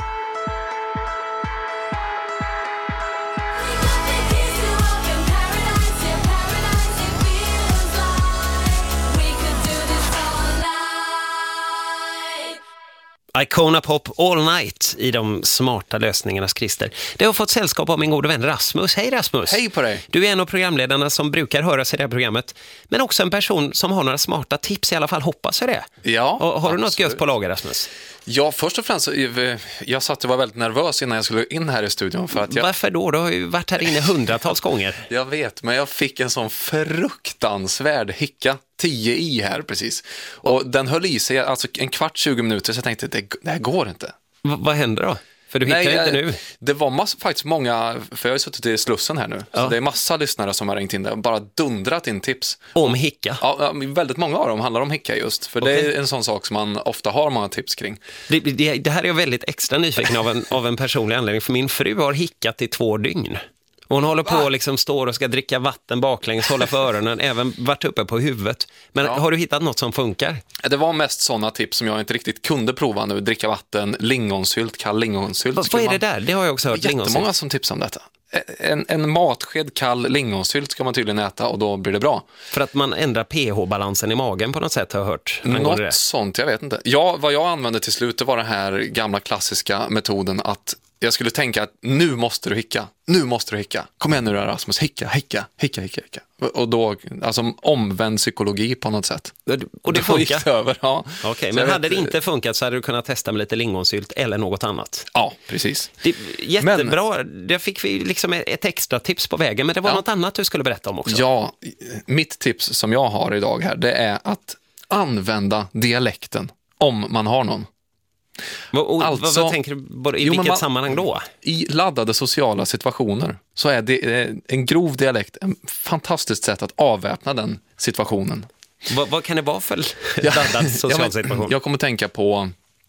Icona Pop All Night i de smarta lösningarnas Christer. Det har fått sällskap av min gode vän Rasmus. Hej Rasmus! Hej på dig! Du är en av programledarna som brukar höras i det här programmet. Men också en person som har några smarta tips, i alla fall hoppas jag det. Ja, och har absolut. du något gött på lager, Rasmus? Ja, först och främst, jag satt och var väldigt nervös innan jag skulle in här i studion. För att jag... Varför då? Du har ju varit här inne hundratals gånger. Jag vet, men jag fick en sån fruktansvärd hicka. tio i här precis. Och den höll i sig alltså en kvart, tjugo minuter, så jag tänkte, det, det här går inte. V- vad händer då? För du hittar Nej, inte nu. Det var mass- faktiskt många, för jag har ju suttit i Slussen här nu. Ja. Så det är massa lyssnare som har ringt in där och bara dundrat in tips. Om hicka? Ja, väldigt många av dem handlar om hicka just. För okay. Det är en sån sak som man ofta har många tips kring. Det, det, det här är jag väldigt extra nyfiken av en, av en personlig anledning. För min fru har hickat i två dygn. Hon håller på och liksom står och ska dricka vatten baklänges, hålla för öronen, även varit uppe på huvudet. Men ja. Har du hittat något som funkar? Det var mest sådana tips som jag inte riktigt kunde prova nu. Dricka vatten, lingonsylt, kall lingonsylt. Vad, vad är det där? Det har jag också hört. Jättemånga lingonsylt. Som tipsar om detta. En, en matsked kall lingonsylt ska man tydligen äta och då blir det bra. För att man ändrar pH-balansen i magen på något sätt har jag hört. Något det. Sånt, jag vet inte. Ja, vad jag använde till slut det var den här gamla klassiska metoden att jag skulle tänka att nu måste du hicka. Nu måste du hicka. Kom igen nu Rasmus, hicka, hicka, hicka, hicka, hicka. Och då, alltså omvänd psykologi på något sätt. Och det funkar? Gick det över, ja. Okej, okay, men hade vet... det inte funkat så hade du kunnat testa med lite lingonsylt eller något annat. Ja, precis. Det, jättebra, men... där fick vi liksom ett extra tips på vägen, men det var ja. något annat du skulle berätta om också. Ja, mitt tips som jag har idag här, det är att använda dialekten om man har någon. Och, och, alltså, vad, vad tänker du, i jo, vilket man, sammanhang då? I laddade sociala situationer så är det en grov dialekt en fantastiskt sätt att avväpna den situationen. Vad, vad kan det vara för laddad social ja, situation? Jag kommer tänka på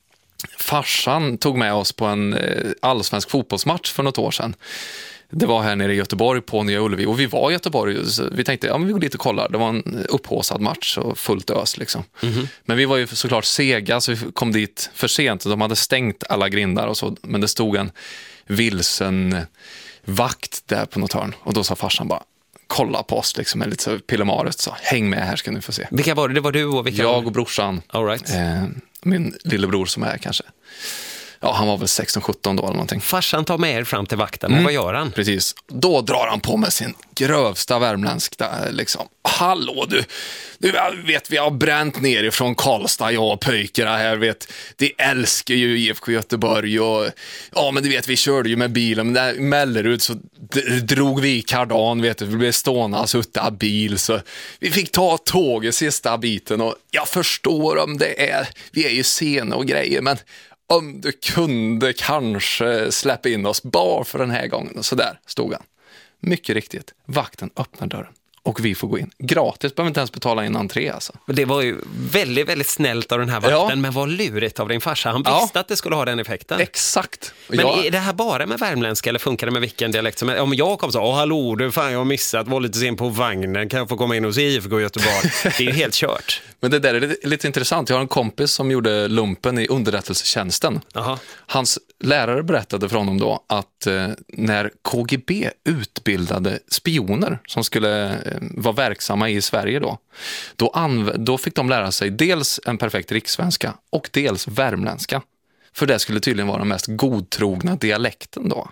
farsan tog med oss på en allsvensk fotbollsmatch för något år sedan. Det var här nere i Göteborg på Nya Ullevi och vi var i Göteborg så vi tänkte ja men vi går dit och kollar. Det var en upphåsad match och fullt ös liksom. Mm-hmm. Men vi var ju såklart sega så vi kom dit för sent. De hade stängt alla grindar och så men det stod en vilsen vakt där på något hörn och då sa farsan bara kolla på oss liksom med lite så pillemaret så häng med här ska ni få se. Vilka var det? Det var du och vilka? Jag och brorsan. All right. eh, min lillebror som är kanske ja, han var väl sexton sjutton då eller någonting. Farsan tar med er fram till vakten. Mm. Vad gör han? Precis. Då drar han på med sin grövsta värmländska liksom. Hallå du. Du vet vi har bränt ner ifrån Karlstad jag och pöjkerna här vet. De älskar ju I F K Göteborg och ja men du vet vi körde ju med bilen men där i Mellerud så d- drog vi i kardan vet du. Vi blev stående och sutta bil så vi fick ta tåget sista biten och jag förstår om det är vi är ju sena och grejer men om du kunde kanske släppa in oss bara för den här gången. Så där stod han. Mycket riktigt. Vakten öppnar dörren. Och vi får gå in. Gratis, behöver inte ens betala in entré alltså. Det var ju väldigt, väldigt snällt av den här vakten. Ja. Men vad lurigt av din farsa. Han visste ja. att det skulle ha den effekten. Exakt. Men jag... är det här bara med värmländska eller funkar det med vilken dialekt som är? Om jag kom så, åh hallå du, fan jag har missat, var lite sen på vagnen, kan jag få komma in och se I F K Göteborg? Det är ju helt kört. Men det där är lite, lite intressant. Jag har en kompis som gjorde lumpen i underrättelsetjänsten. Aha. Hans lärare berättade för honom då att att eh, när K G B utbildade spioner som skulle eh, vara verksamma i Sverige då, då, anv- då fick de lära sig dels en perfekt rikssvenska och dels värmländska. För det skulle tydligen vara den mest godtrogna dialekten då.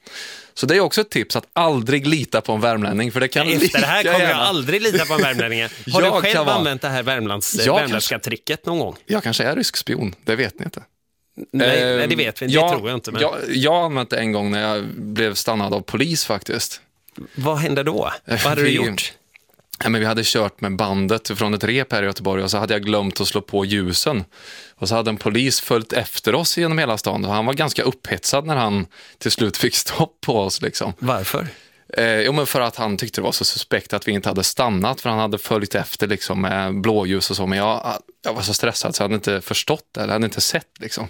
Så det är också ett tips att aldrig lita på en värmlänning, för det kan efter det här kommer gärna. jag aldrig lita på en värmlänning. Har Jag du själv kan vara- använt det här värmlands, Jag värmländska kanske- tricket någon gång? Jag kanske är rysk spion, det vet ni inte. Nej, Eh, nej, det vet vi inte, jag, det tror jag inte. Men... Jag, jag har använt det en gång när jag blev stannad av polis faktiskt. Vad hände då? Vad hade vi, du gjort? Ja, men vi hade kört med bandet från ett rep här i Göteborg och så hade jag glömt att slå på ljusen. Och så hade en polis följt efter oss genom hela stan och han var ganska upphetsad när han till slut fick stopp på oss. Liksom. Varför? Eh, jo, men för att han tyckte det var så suspekt att vi inte hade stannat, för han hade följt efter liksom, med blåljus och så, men jag, jag var så stressad så jag hade inte förstått det, eller hade inte sett liksom.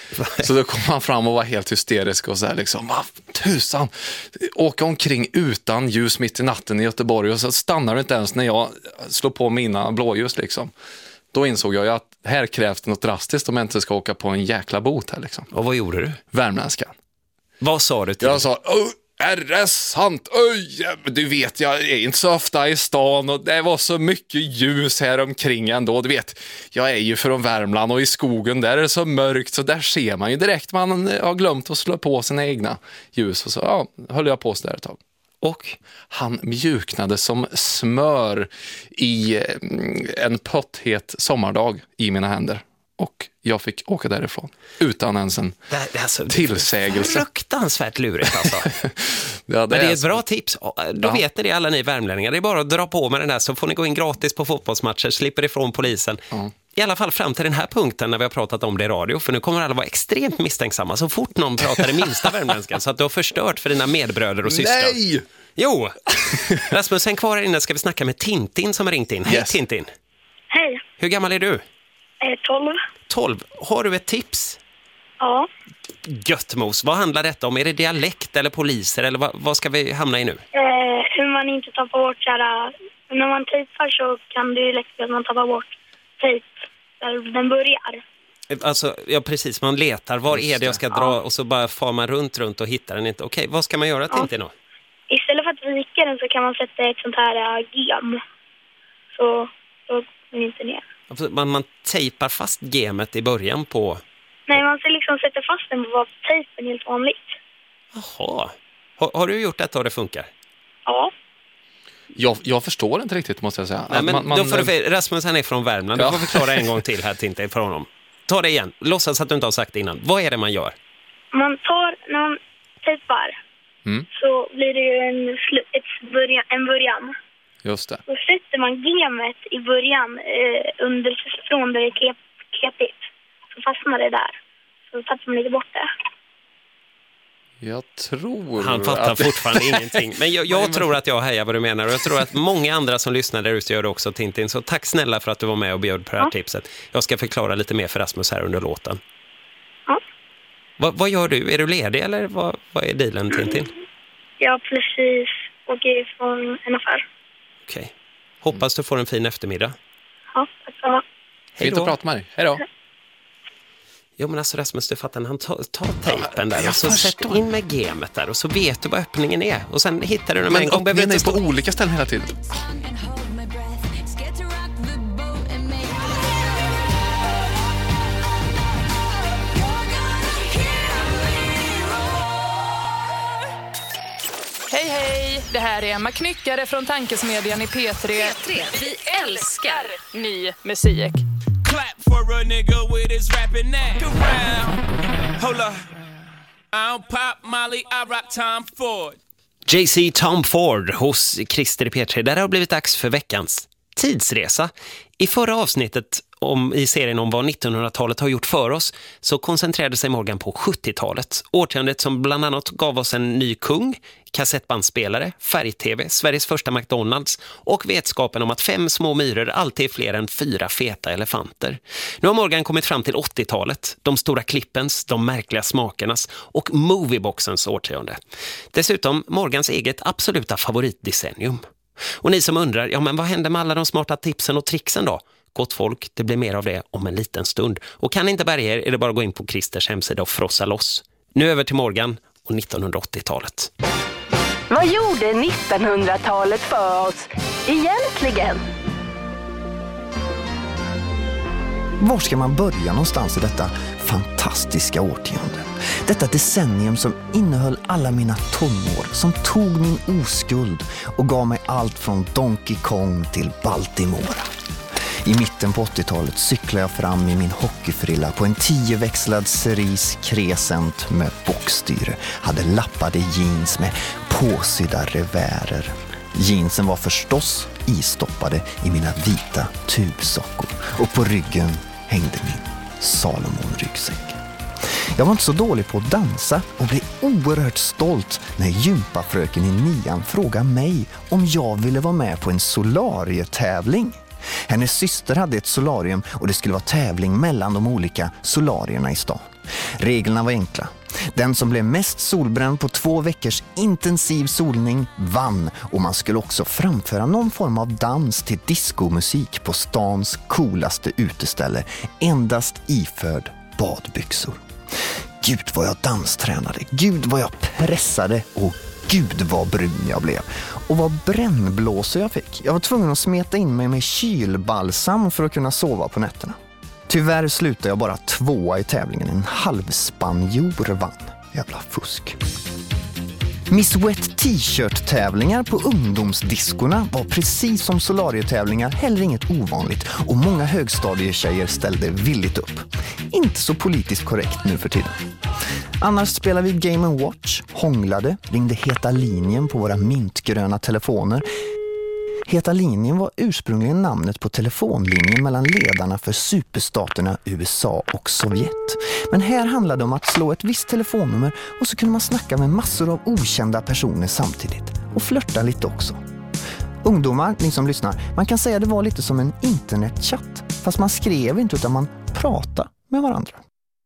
Så då kom han fram och var helt hysterisk och så här liksom, vad tusan, åka omkring utan ljus mitt i natten i Göteborg och så stannar du inte ens när jag slår på mina blåljus liksom. Då insåg jag ju att här krävs det något drastiskt om jag inte ska åka på en jäkla bot här liksom. Och vad gjorde du? Värmländska. Vad sa du till? Jag sa, oh, är det sant? Oj, du vet, jag är inte så ofta i stan och det var så mycket ljus här omkring ändå. Du vet, jag är ju från Värmland och i skogen där är det så mörkt så där ser man ju direkt man har glömt att slå på sina egna ljus. Och så ja, höll jag på så där ett tag. Och han mjuknade som smör i en potthet sommardag i mina händer. Och jag fick åka därifrån utan ens en det, det är alltså, tillsägelse. Fruktansvärt lurigt alltså. Ja, det Men det är är ett så. bra tips. Då Ja. vet ni det, alla ni värmlänningar. Det är bara att dra på med den där så får ni gå in gratis på fotbollsmatcher, slipper ifrån polisen. Ja. I alla fall fram till den här punkten när vi har pratat om det i radio. För nu kommer alla vara extremt misstänksamma så fort någon pratar det minsta värmländska. Så att du har förstört för dina medbröder och systrar. Nej! Jo! Rasmus, sen kvar här inne ska vi snacka med Tintin som har ringt in. Hej Yes. Tintin. Hej, Hur gammal är du? eh, tolv. tolv. Har du ett tips? Ja. Göttmos. Vad handlar detta om? Är det dialekt eller poliser? Eller vad, vad ska vi hamna i nu? Eh, hur man inte tappar bort så här, när man tejpar så kan det ju läcka att man tappar bort tejp där den börjar. Alltså, ja precis, man letar. Var är det jag ska dra? Och så bara far man runt, runt och hittar den inte. Okej, vad ska man göra, Tintin då? Istället för att vika den så kan man sätta ett sånt här äh, gem. Så då går den inte ner. Alltså, man, man tejpar fast gemet i början på... Nej, man ska liksom sätta fast den på tejpen helt vanligt. Jaha. Har, har du gjort detta och det funkar? Ja. Jag, jag förstår inte riktigt, måste jag säga. Nej, Att men man- man- då får du, för- Rasmus, han är från Värmland. Du Ja. får förklara en gång till här, Tintin, för honom. Ta det igen. Låtsas att du inte har sagt det innan. Vad är det man gör? Man tar, när man tejpar Mm, så blir det ju en, slu- ett början, en början. just det. Då sätter man gemet i början eh, under, från där det är klep, klepigt. Så fastnar det där. Så tappar man lite bort det. Jag tror Han fattar att... fortfarande ingenting. Men jag, jag Nej, men- tror att jag hejar vad du menar. Och jag tror att många andra som lyssnar där ute gör det också, Tintin. Så tack snälla för att du var med och bjöd på det här Ja. tipset. Jag ska förklara lite mer för Rasmus här under låten. Ja. Vad, vad gör du? Är du ledig eller vad, vad är dealen, Tintin? Jag precis åker från en affär. Okej. Hoppas du får en fin eftermiddag. Ja, tack så mycket. Hej Fint då. att prata med dig. Hej då. Jo men alltså Rasmus, du fattar, när han tar, tar tejpen där jag och så sätt förstår. in med gemet där och så vet du vad öppningen är. Och sen hittar du den med Men en gång. Behöver öppningen inte är på stå- olika ställen hela tiden. Hej hej, det här är Emma Knyckare från Tankesmedjan i P tre. P tre, vi älskar ny musik. Clap for a nigga with his rapping neck. Around. Hold up. I don't pop Molly, I rock Tom Ford. J C Tom Ford hos Christer i P tre. Där har det blivit dags för veckans tidsresa. I förra avsnittet om, i serien om vad nittonhundratalet har gjort för oss så koncentrerade sig Morgan på sjuttiotalet. Årtiondet som bland annat gav oss en ny kung, kassettbandspelare, färg-tv, Sveriges första McDonalds och vetskapen om att fem små myror alltid är fler än fyra feta elefanter. Nu har Morgan kommit fram till åttiotalet, de stora klippens, de märkliga smakernas och movieboxens årtionde. Dessutom Morgans eget absoluta favoritdecennium. Och ni som undrar, ja men vad händer med alla de smarta tipsen och tricksen då? Gott folk, det blir mer av det om en liten stund. Och kan inte bärga er är det bara att gå in på Christers hemsida och frossa loss. Nu över till Morgan och nittonhundraåttiotalet. Vad gjorde nittonhundratalet för oss egentligen? Var ska man börja någonstans i detta fantastiska årtionde? Detta decennium som innehöll alla mina tonår, som tog min oskuld och gav mig allt från Donkey Kong till Baltimora. I mitten på åttiotalet cyklade jag fram i min hockeyfrilla på en tioväxlad Cerise Crescent med bockstyre. Hade lappade jeans med påsydda revärer. Jeansen var förstås istoppade i mina vita tubsockor och på ryggen hängde min Salomon-ryggsäck. Jag var inte så dålig på att dansa och blev oerhört stolt när gympafröken i nian frågade mig om jag ville vara med på en solarietävling. Hennes syster hade ett solarium och det skulle vara tävling mellan de olika solarierna i stan. Reglerna var enkla. Den som blev mest solbränd på två veckors intensiv solning vann, och man skulle också framföra någon form av dans till diskomusik på stans coolaste uteställe, endast iförd badbyxor. Gud vad jag danstränade, gud vad jag pressade och gud vad brun jag blev. Och vad brännblåsor jag fick. Jag var tvungen att smeta in mig med kylbalsam för att kunna sova på nätterna. Tyvärr slutade jag bara tvåa i tävlingen. En halvspanjor vann. Jävla fusk. Miss Wet T-shirt-tävlingar på ungdomsdiskorna var precis som solarietävlingar heller inget ovanligt, och många högstadietjejer ställde villigt upp. Inte så politiskt korrekt nu för tiden. Annars spelade vi Game and Watch, hånglade, ringde Heta linjen på våra mintgröna telefoner. Heta linjen var ursprungligen namnet på telefonlinjen mellan ledarna för superstaterna U S A och Sovjet. Men här handlade det om att slå ett visst telefonnummer och så kunde man snacka med massor av okända personer samtidigt. Och flörta lite också. Ungdomar, ni som lyssnar, man kan säga det var lite som en internetchatt. Fast man skrev inte utan man pratade med varandra.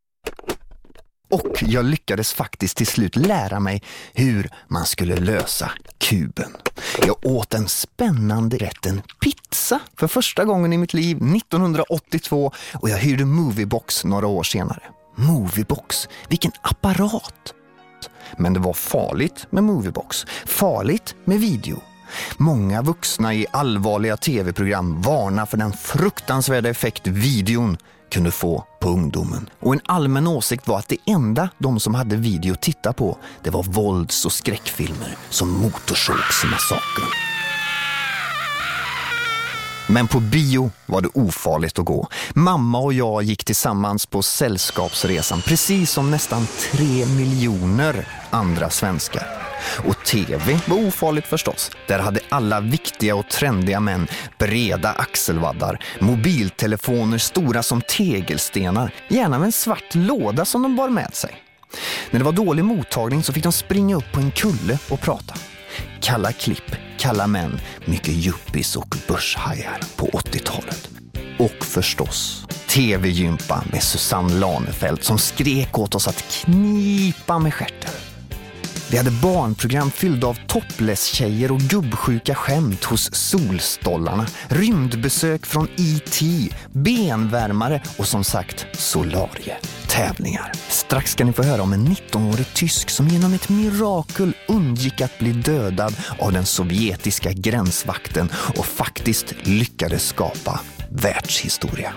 Och jag lyckades faktiskt till slut lära mig hur man skulle lösa kuben. Jag åt en spännande rätten pizza för första gången i mitt liv nittonhundraåttiotvå, och jag hyrde Moviebox några år senare. Moviebox, vilken apparat! Men det var farligt med Moviebox, farligt med video. Många vuxna i allvarliga tv-program varnar för den fruktansvärda effekt videon kunde få på ungdomen. Och en allmän åsikt var att det enda de som hade video att titta på, det var vålds- och skräckfilmer som Motorsågsmassakern. Men på bio var det ofarligt att gå. Mamma och jag gick tillsammans på sällskapsresan, precis som nästan tre miljoner andra svenskar. Och tv var ofarligt förstås. Där hade alla viktiga och trendiga män breda axelvaddar, mobiltelefoner stora som tegelstenar, gärna med en svart låda som de bar med sig. När det var dålig mottagning så fick de springa upp på en kulle och prata. Kalla klipp, kalla män, mycket yuppies och börshajar på åttiotalet. Och förstås tv-gympa med Susanne Lanefelt som skrek åt oss att knipa med stjärten. Vi hade barnprogram fyllda av topless-tjejer och gubbsjuka skämt hos solstollarna, rymdbesök från E T, benvärmare och som sagt solarietävlingar. Strax ska ni få höra om en nittonårig tysk som genom ett mirakel undgick att bli dödad av den sovjetiska gränsvakten och faktiskt lyckades skapa världshistoria.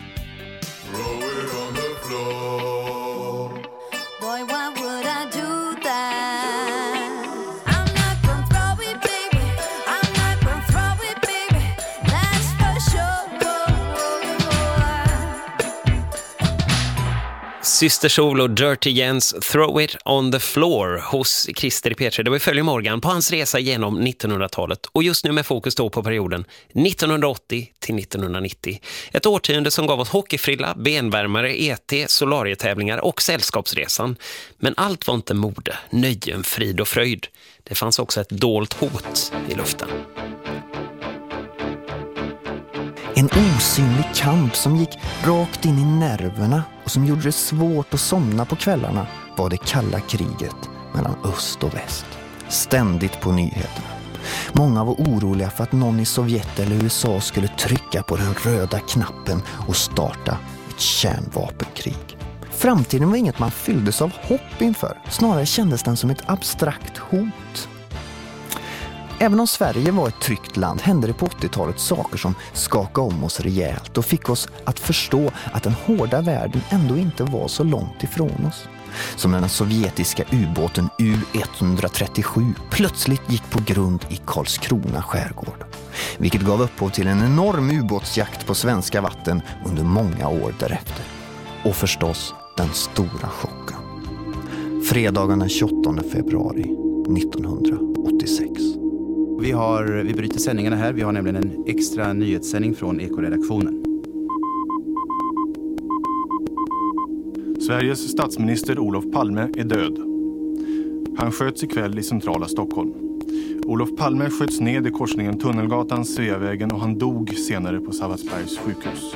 Syster Sol och Dirty Jens Throw It on the Floor hos Christer i P tre. Där vi följer Morgan på hans resa genom nittonhundratalet och just nu med fokus då på perioden nittonhundraåttio till nittonhundranittio. Ett årtionde som gav oss hockeyfrilla, benvärmare, E T, solarietävlingar och sällskapsresan. Men allt var inte mode, nöjen, frid och fröjd. Det fanns också ett dolt hot i luften. En osynlig kamp som gick rakt in i nerverna och som gjorde det svårt att somna på kvällarna var det kalla kriget mellan öst och väst. Ständigt på nyheterna. Många var oroliga för att någon i Sovjet eller U S A skulle trycka på den röda knappen och starta ett kärnvapenkrig. Framtiden var inget man fylldes av hopp inför. Snarare kändes den som ett abstrakt hot. Även om Sverige var ett tryggt land hände det på åttiotalet saker som skakade om oss rejält och fick oss att förstå att den hårda världen ändå inte var så långt ifrån oss. Som när den sovjetiska ubåten U etthundratrettiosju plötsligt gick på grund i Karlskrona skärgård. Vilket gav upphov till en enorm ubåtsjakt på svenska vatten under många år därefter. Och förstås den stora chocken. Fredagen den tjugoåttonde februari nittonhundraåttiosex. Vi, har, vi bryter sändningarna här. Vi har nämligen en extra nyhetssändning från Ekoredaktionen. Sveriges statsminister Olof Palme är död. Han sköts ikväll i centrala Stockholm. Olof Palme sköts ned i korsningen Tunnelgatan, Sveavägen och han dog senare på Sabbatsbergs sjukhus.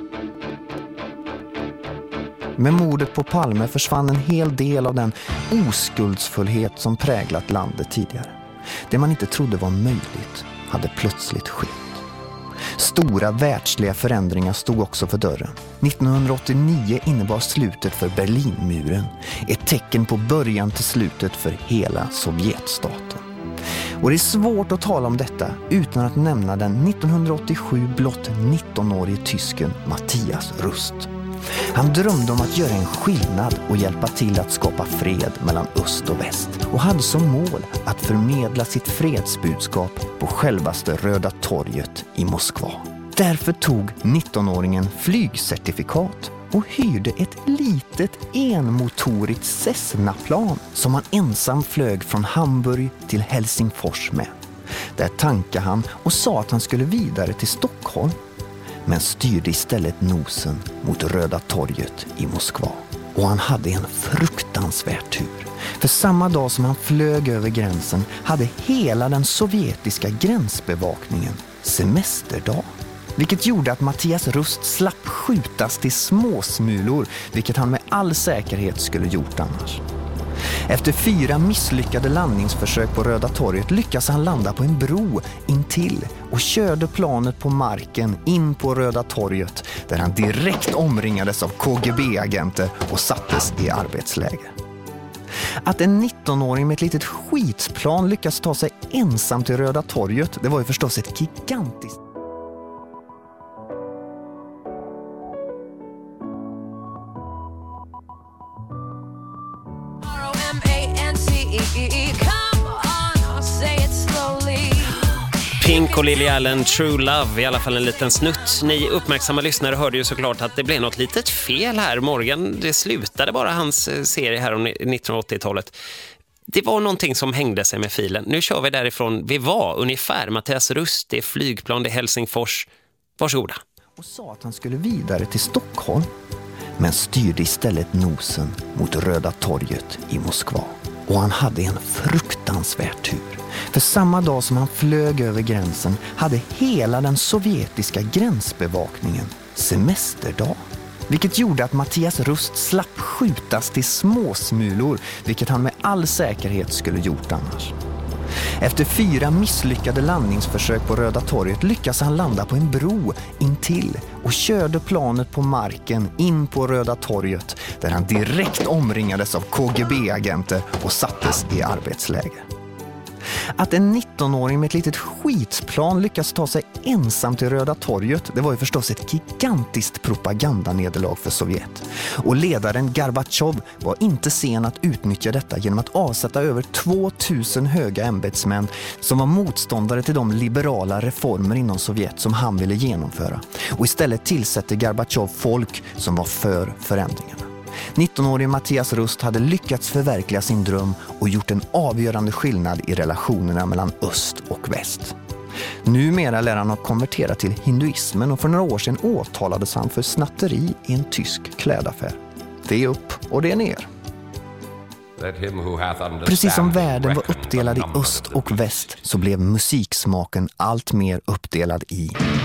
Med mordet på Palme försvann en hel del av den oskuldsfullhet som präglat landet tidigare. Det man inte trodde var möjligt hade plötsligt skett. Stora världsliga förändringar stod också för dörren. nittonhundraåttionio innebar slutet för Berlinmuren, ett tecken på början till slutet för hela Sovjetstaten. Och det är svårt att tala om detta utan att nämna den nittonhundraåttiosju blott nittonårige tysken Matthias Rust. Han drömde om att göra en skillnad och hjälpa till att skapa fred mellan öst och väst och hade som mål att förmedla sitt fredsbudskap på självaste Röda torget i Moskva. Därför tog nittonåringen flygcertifikat och hyrde ett litet enmotorigt Cessna-plan som han ensam flög från Hamburg till Helsingfors med. Där tankade han och sa att han skulle vidare till Stockholm, men styrde istället nosen mot Röda torget i Moskva. Och han hade en fruktansvärd tur. För samma dag som han flög över gränsen hade hela den sovjetiska gränsbevakningen semesterdag. Vilket gjorde att Matthias Rust slapp skjutas till småsmulor, vilket han med all säkerhet skulle gjort annars. Efter fyra misslyckade landningsförsök på Röda torget lyckas han landa på en bro intill och körde planet på marken in på Röda torget där han direkt omringades av K G B-agenter och sattes i arbetsläger. Att en nittonåring med ett litet skitplan lyckas ta sig ensam till Röda torget, det var ju förstås ett gigantiskt. Pink och Lily Allen, True Love, i alla fall en liten snutt. Ni uppmärksamma lyssnare hörde ju såklart att det blev något litet fel här. Morgan, det slutade bara hans serie här om nittonhundraåttiotalet. Det var någonting som hängde sig med filen. Nu kör vi därifrån vi var ungefär. Mattias Rust, det är flygplan, det är Helsingfors. Varsågoda. Och sa att han skulle vidare till Stockholm, men styrde istället nosen mot Röda torget i Moskva. Och han hade en fruktansvärd tur. För samma dag som han flög över gränsen hade hela den sovjetiska gränsbevakningen semesterdag. Vilket gjorde att Matthias Rust slapp skjutas till småsmulor, vilket han med all säkerhet skulle gjort annars. Efter fyra misslyckade landningsförsök på Röda torget lyckas han landa på en bro intill och körde planet på marken in på Röda torget där han direkt omringades av K G B-agenter och sattes i arbetsläger. Att en nittonåring med ett litet skitplan lyckas ta sig ensam till Röda torget, det var ju förstås ett gigantiskt propagandanederlag för Sovjet. Och ledaren Gorbatjov var inte sen att utnyttja detta genom att avsätta över tvåtusen höga ämbetsmän som var motståndare till de liberala reformer inom Sovjet som han ville genomföra. Och istället tillsätter Gorbatjov folk som var för förändringarna. nittonårige Mattias Rust hade lyckats förverkliga sin dröm och gjort en avgörande skillnad i relationerna mellan öst och väst. Numera lär han ha konverterat till hinduismen och för några år sedan åtalades han för snatteri i en tysk klädaffär. Det är upp och det är ner. Precis som världen var uppdelad i öst och väst så blev musiksmaken allt mer uppdelad i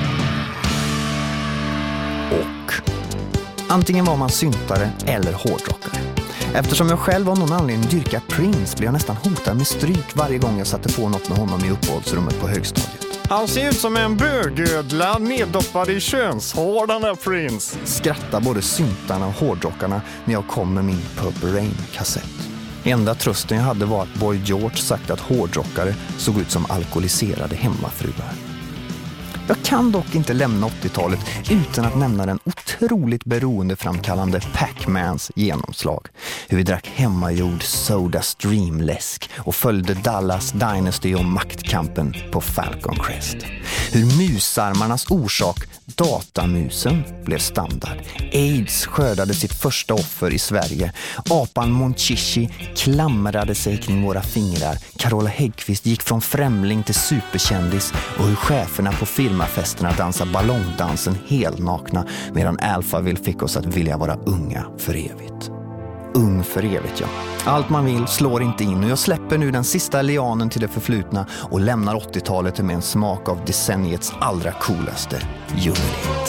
och. Antingen var man syntare eller hårdrockare. Eftersom jag själv av någon anledning dyrkar Prince blev jag nästan hotad med stryk varje gång jag satte på något med honom i uppehållsrummet på högstadiet. Han ser ut som en bögödla neddoppad i könshår, den där Prince. Skrattar både syntarna och hårdrockarna när jag kom med min Purple Rain-kassett. Enda trösten jag hade var att Boy George sagt att hårdrockare såg ut som alkoholiserade hemmafruar. Jag kan dock inte lämna åttiotalet utan att nämna den otroligt beroendeframkallande Pac-Mans genomslag. Hur vi drack hemmagjord Soda Stream-läsk och följde Dallas Dynasty och maktkampen på Falcon Crest. Hur musarmarnas orsak, datamusen, blev standard. AIDS skördade sitt första offer i Sverige. Apan Monchichi klamrade sig kring våra fingrar. Carola Häggkvist gick från främling till superkändis och hur cheferna på firmafesterna dansar ballongdansen helnakna medan Alphaville fick oss att vilja vara unga för evigt. Ung för evigt, ja. Allt man vill slår inte in och jag släpper nu den sista lianen till det förflutna och lämnar åttiotalet med en smak av decenniets allra coolaste djungelhit.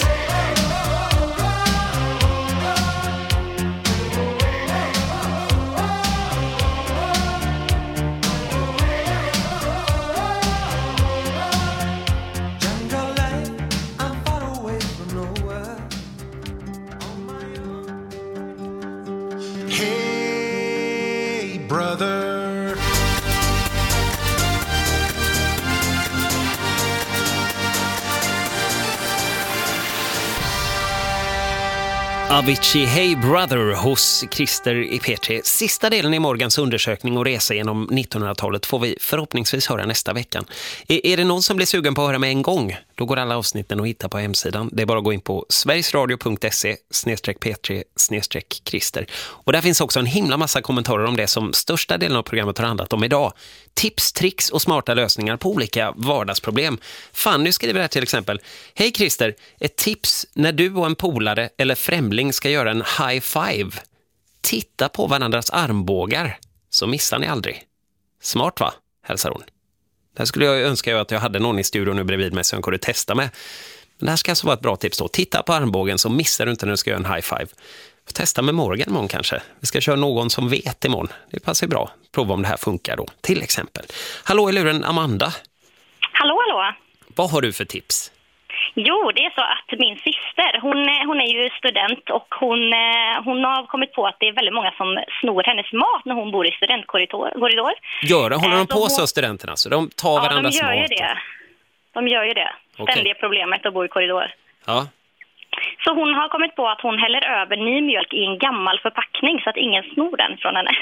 Avicii Hey Brother hos Christer i P tre. Sista delen i Morgans undersökning och resa genom nittonhundratalet får vi förhoppningsvis höra nästa vecka. Är, är det någon som blir sugen på att höra med en gång? Då går alla avsnitten att hitta på hemsidan. Det är bara att gå in på sverigesradio punkt se snedstreck p tre snedstreck Christer. Och där finns också en himla massa kommentarer om det som största delen av programmet har handlat om idag. Tips, tricks och smarta lösningar på olika vardagsproblem. Fanny skriver här till exempel: Hej Christer, ett tips när du och en polare eller främling ska göra en high five. Titta på varandras armbågar så missar ni aldrig. Smart va? Hälsar hon. Där skulle jag önska att jag hade någon i studion nu bredvid mig som jag kunde testa med. Men det här ska alltså vara ett bra tips då. Titta på armbågen så missar du inte när du ska göra en high five. Får testa med Morgan imorgon kanske. Vi ska köra någon som vet imorgon. Det passar bra. Prova om det här funkar då. Till exempel. Hallå i luren, Amanda. Hallå, hallå. Vad har du för tips? Jo, det är så att min syster, hon, hon är ju student och hon, hon har kommit på att det är väldigt många som snor hennes mat när hon bor i studentkorridor. Gör det? Håller de så på hon, så studenterna? Så de tar ja, varandras mat? Ja, de gör ju det. De gör ju det. Okay. Ständiga problemet att bo i korridor. Ja. Så hon har kommit på att hon häller över ny mjölk i en gammal förpackning så att ingen snor den från henne.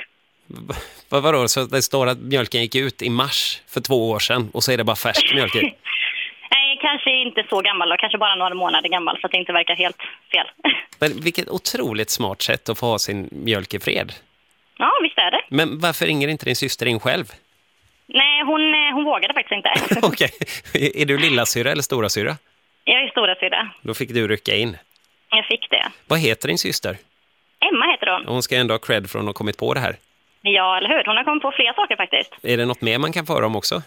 Vad var det? Så det står att mjölken gick ut i mars för två år sedan och så är det bara färsk mjölk i? Nej, kanske inte så gammal och kanske bara några månader gammal så att det inte verkar helt fel. Men vilket otroligt smart sätt att få ha sin mjölk i fred. Ja, visst är det. Men varför ringer inte din syster in själv? Nej, hon, hon vågade faktiskt inte. Okej. Okay. Är du lillasyra eller storasyra? Jag är storasyra. Då fick du rycka in. Jag fick det. Vad heter din syster? Emma heter hon. Hon ska ändå ha cred för att hon har kommit på det här. Ja, eller hur? Hon har kommit på flera saker faktiskt. Är det något mer man kan föra om också?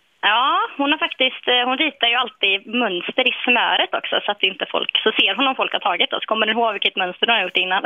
Ja, hon har faktiskt, hon ritar ju alltid mönster i smöret också så att inte folk, så ser hon om folk har tagit det så kommer hon ihåg vilket mönster hon har gjort innan.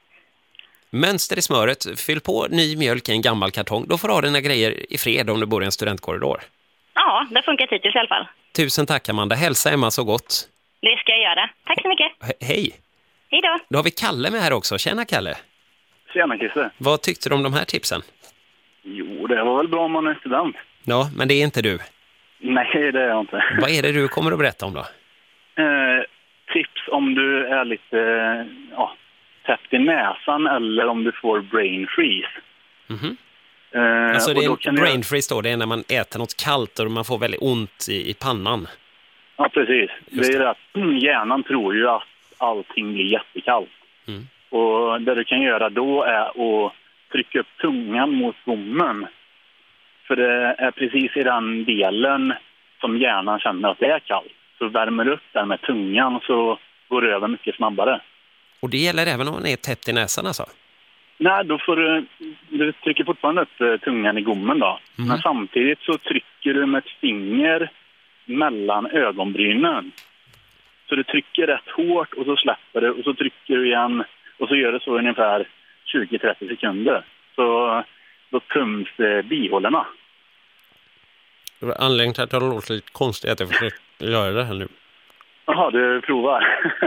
Mönster i smöret, fyll på ny mjölk i en gammal kartong, då får du ha dina grejer i fred om du bor i en studentkorridor. Ja, det funkar hittills i alla fall. Tusen tack Amanda, hälsa Emma så gott. Det ska jag göra, tack så mycket. He- hej. Hej då. Då har vi Kalle med här också, tjena Kalle. Tjena Christer. Vad tyckte du om de här tipsen? Jo, det var väl bra om man är student. Ja, men det är inte du. Nej, det är jag inte. Vad är det du kommer att berätta om då? Eh, tips om du är lite ja, täppt i näsan eller om du får brain freeze. Mhm. Eh, alltså det är en brain jag... freeze då, det är när man äter något kallt och man får väldigt ont i, i pannan. Ja, precis. Det är det att hjärnan tror ju att allting blir jättekallt. Mm. Och det du kan göra då är att trycka upp tungan mot gommen. För det är precis i den delen som hjärnan känner att det är kallt. Så värmer upp den med tungan så går det över mycket snabbare. Och det gäller även om man är täppt i näsan alltså? Nej, då får du, du trycker fortfarande upp tungan i gommen då. Mm. Men samtidigt så trycker du med ett finger mellan ögonbrynen. Så du trycker rätt hårt och så släpper du och så trycker du igen och så gör det så ungefär tjugo till trettio sekunder. Så då töms bihålorna. Anledningen till att det låter lite konstigt är att jag försöker göra det här nu. Jaha, du provar.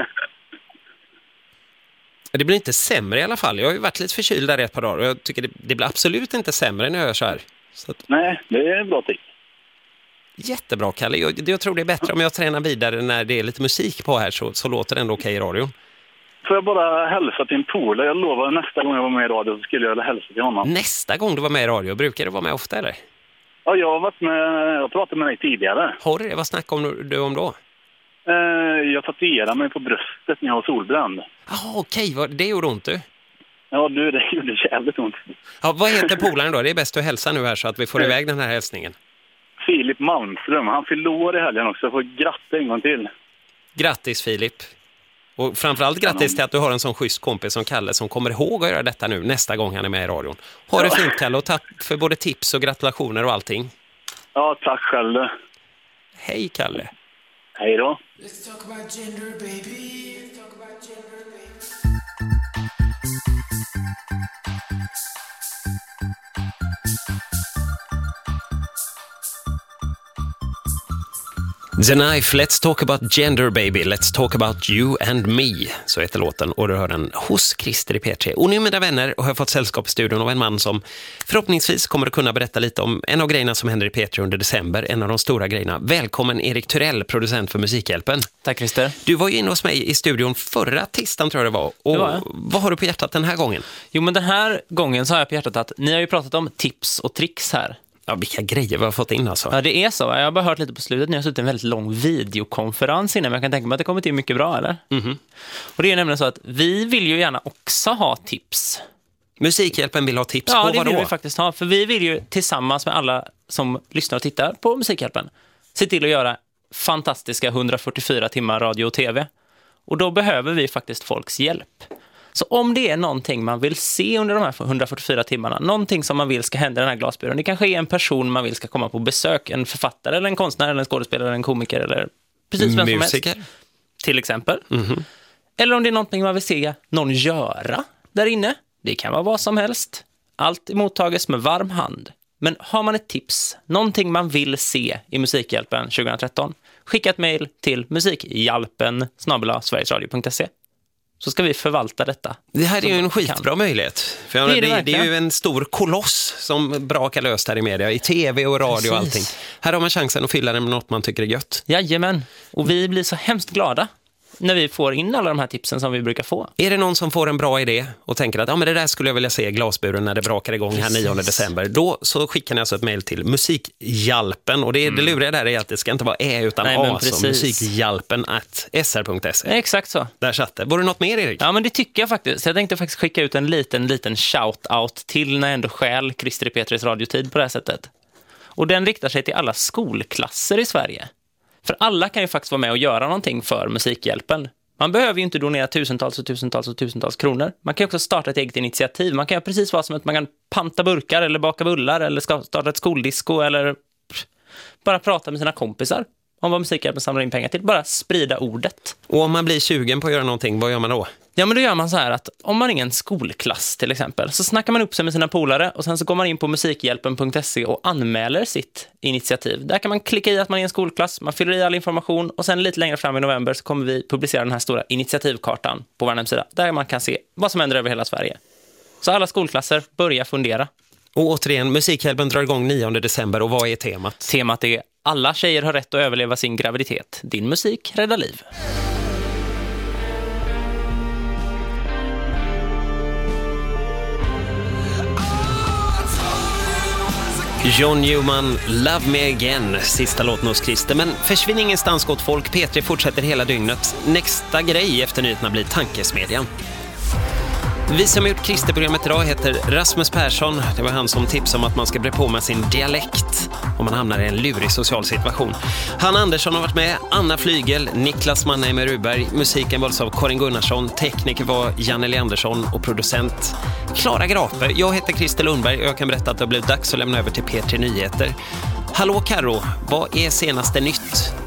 Det blir inte sämre i alla fall. Jag har ju varit lite förkyld där i ett par dagar och jag tycker det, det blir absolut inte sämre när jag gör så här. Så att... Nej, det är bra tips. Jättebra, Kalle. Jag, jag tror det är bättre om jag tränar vidare när det är lite musik på här, så, så låter det ändå okej i radion. Får jag bara hälsa till en polare? Jag lovar nästa gång jag var med i radio så skulle jag hälsa till honom. Nästa gång du var med i radio? Brukar du vara med ofta eller? Ja, jag har varit med, jag pratade med dig tidigare. Har du det? Vad snackar om du om då? Eh, jag tatuerade mig på bröstet när jag har solbränd. Ja, ah, okej. Okay. Det gjorde ont du? Ja, du, det gjorde jävligt ont. Ja, vad heter polaren då? Det är bäst att hälsa nu här så att vi får iväg den här hälsningen. Filip Malmström. Han fyllde år i helgen också. Jag får gratta en gång till. Grattis, Filip. Och framförallt grattis till att du har en sån schysst kompis som Kalle som kommer ihåg att göra detta nu nästa gång han är med i radion. Ha det fint, Kalle, och tack för både tips och gratulationer och allting. Ja, tack själv. Hej, Kalle. Hej då. Let's talk about gender, baby. Let's talk about gender, baby. The Knife, Let's talk about gender, baby. Let's talk about you and me. Så heter låten och du hör den hos Christer i P tre. Och nu, mina vänner, har jag fått sällskap i studion av en man som förhoppningsvis kommer att kunna berätta lite om en av grejerna som händer i P tre under december. En av de stora grejerna. Välkommen Erik Thurell, producent för Musikhjälpen. Tack, Christer. Du var ju inne hos mig i studion förra tisdagen, tror jag det var. Och det var vad har du på hjärtat den här gången? Jo, men den här gången så har jag på hjärtat att ni har ju pratat om tips och tricks här. Ja, vilka grejer vi har fått in alltså. Ja, det är så. Jag har bara hört lite på slutet. Ni har suttit en väldigt lång videokonferens innan. Men jag kan tänka mig att det kommer till mycket bra, eller? Mm-hmm. Och det är nämligen så att vi vill ju gärna också ha tips. Musikhjälpen vill ha tips ja, på vad då? Ja, det vill vi faktiskt ha. För vi vill ju tillsammans med alla som lyssnar och tittar på Musikhjälpen se till att göra fantastiska hundrafyrtiofyra timmar radio och tv. Och då behöver vi faktiskt folks hjälp. Så om det är någonting man vill se under de här hundrafyrtiofyra timmarna, någonting som man vill ska hända i den här glasburen, det kanske är en person man vill ska komma på besök, en författare eller en konstnär eller en skådespelare eller en komiker eller precis vem som musiker. helst. Till exempel. Mm-hmm. Eller om det är någonting man vill se någon göra där inne. Det kan vara vad som helst. Allt mottages med varm hand. Men har man ett tips, någonting man vill se i Musikhjälpen tjugohundratretton, skicka ett mejl till musikhjälpen snabel-a sverigesradio punkt se. Så ska vi förvalta detta. Det här är ju en skitbra kan. möjlighet. För jag, det, är det, det, det är ju en stor koloss som brakar löst här i media, i tv och radio. Precis. Och allting. Här har man chansen att fylla den med något man tycker är gött. Jajamän. Och vi blir så hemskt glada när vi får in alla de här tipsen som vi brukar få. Är det någon som får en bra idé och tänker att ja, men det där skulle jag vilja se i glasburen när det brakar igång här nionde december, då så skickar ni alltså ett mejl till Musikhjälpen, och det, mm. det luriga där är att det ska inte vara ä utan Nej, a, så musikhjälpen at s r punkt se. Exakt så. Där satt det. Var det något mer, Erik? Ja, men det tycker jag faktiskt. Jag tänkte faktiskt skicka ut en liten, liten shout-out till när jag ändå skäl Christer i P tres radiotid på det här sättet. Och den riktar sig till alla skolklasser i Sverige. För alla kan ju faktiskt vara med och göra någonting för Musikhjälpen. Man behöver ju inte donera tusentals och tusentals och tusentals kronor. Man kan ju också starta ett eget initiativ. Man kan göra precis vad som att man kan panta burkar eller baka bullar eller starta ett skoldisco eller bara prata med sina kompisar om vad Musikhjälpen samlar in pengar till. Bara sprida ordet. Och om man blir tjugen på att göra någonting, vad gör man då? Ja, men då gör man så här att om man är en skolklass till exempel, så snackar man upp sig med sina polare och sen så går man in på musikhjälpen punkt se och anmäler sitt initiativ. Där kan man klicka i att man är en skolklass, man fyller i all information och sen lite längre fram i november så kommer vi publicera den här stora initiativkartan på vår hemsida där man kan se vad som händer över hela Sverige. Så alla skolklasser börjar fundera. Och återigen, Musikhjälpen drar igång nionde december, och vad är temat? Temat är alla tjejer har rätt att överleva sin graviditet. Din musik räddar liv. John Newman, Love Me Again, sista låten hos Christer. Men försvinn ingenstans, gott folk. P tre fortsätter hela dygnet. Nästa grej efter nyheterna blir Tankesmedjan. Vi som har gjort Christer-programmet idag heter Rasmus Persson. Det var han som tipsade om att man ska bre på med sin dialekt om man hamnar i en lurig social situation. Hanna Andersson har varit med, Anna Flygel, Niklas Mannheimer Ruberg. Musiken valdes av Karin Gunnarsson, tekniker var Janne Andersson och producent Klara Grape. Jag heter Christer Lundberg och jag kan berätta att det har blivit dags att lämna över till P tre Nyheter. Hallå Karo, vad är senaste nytt?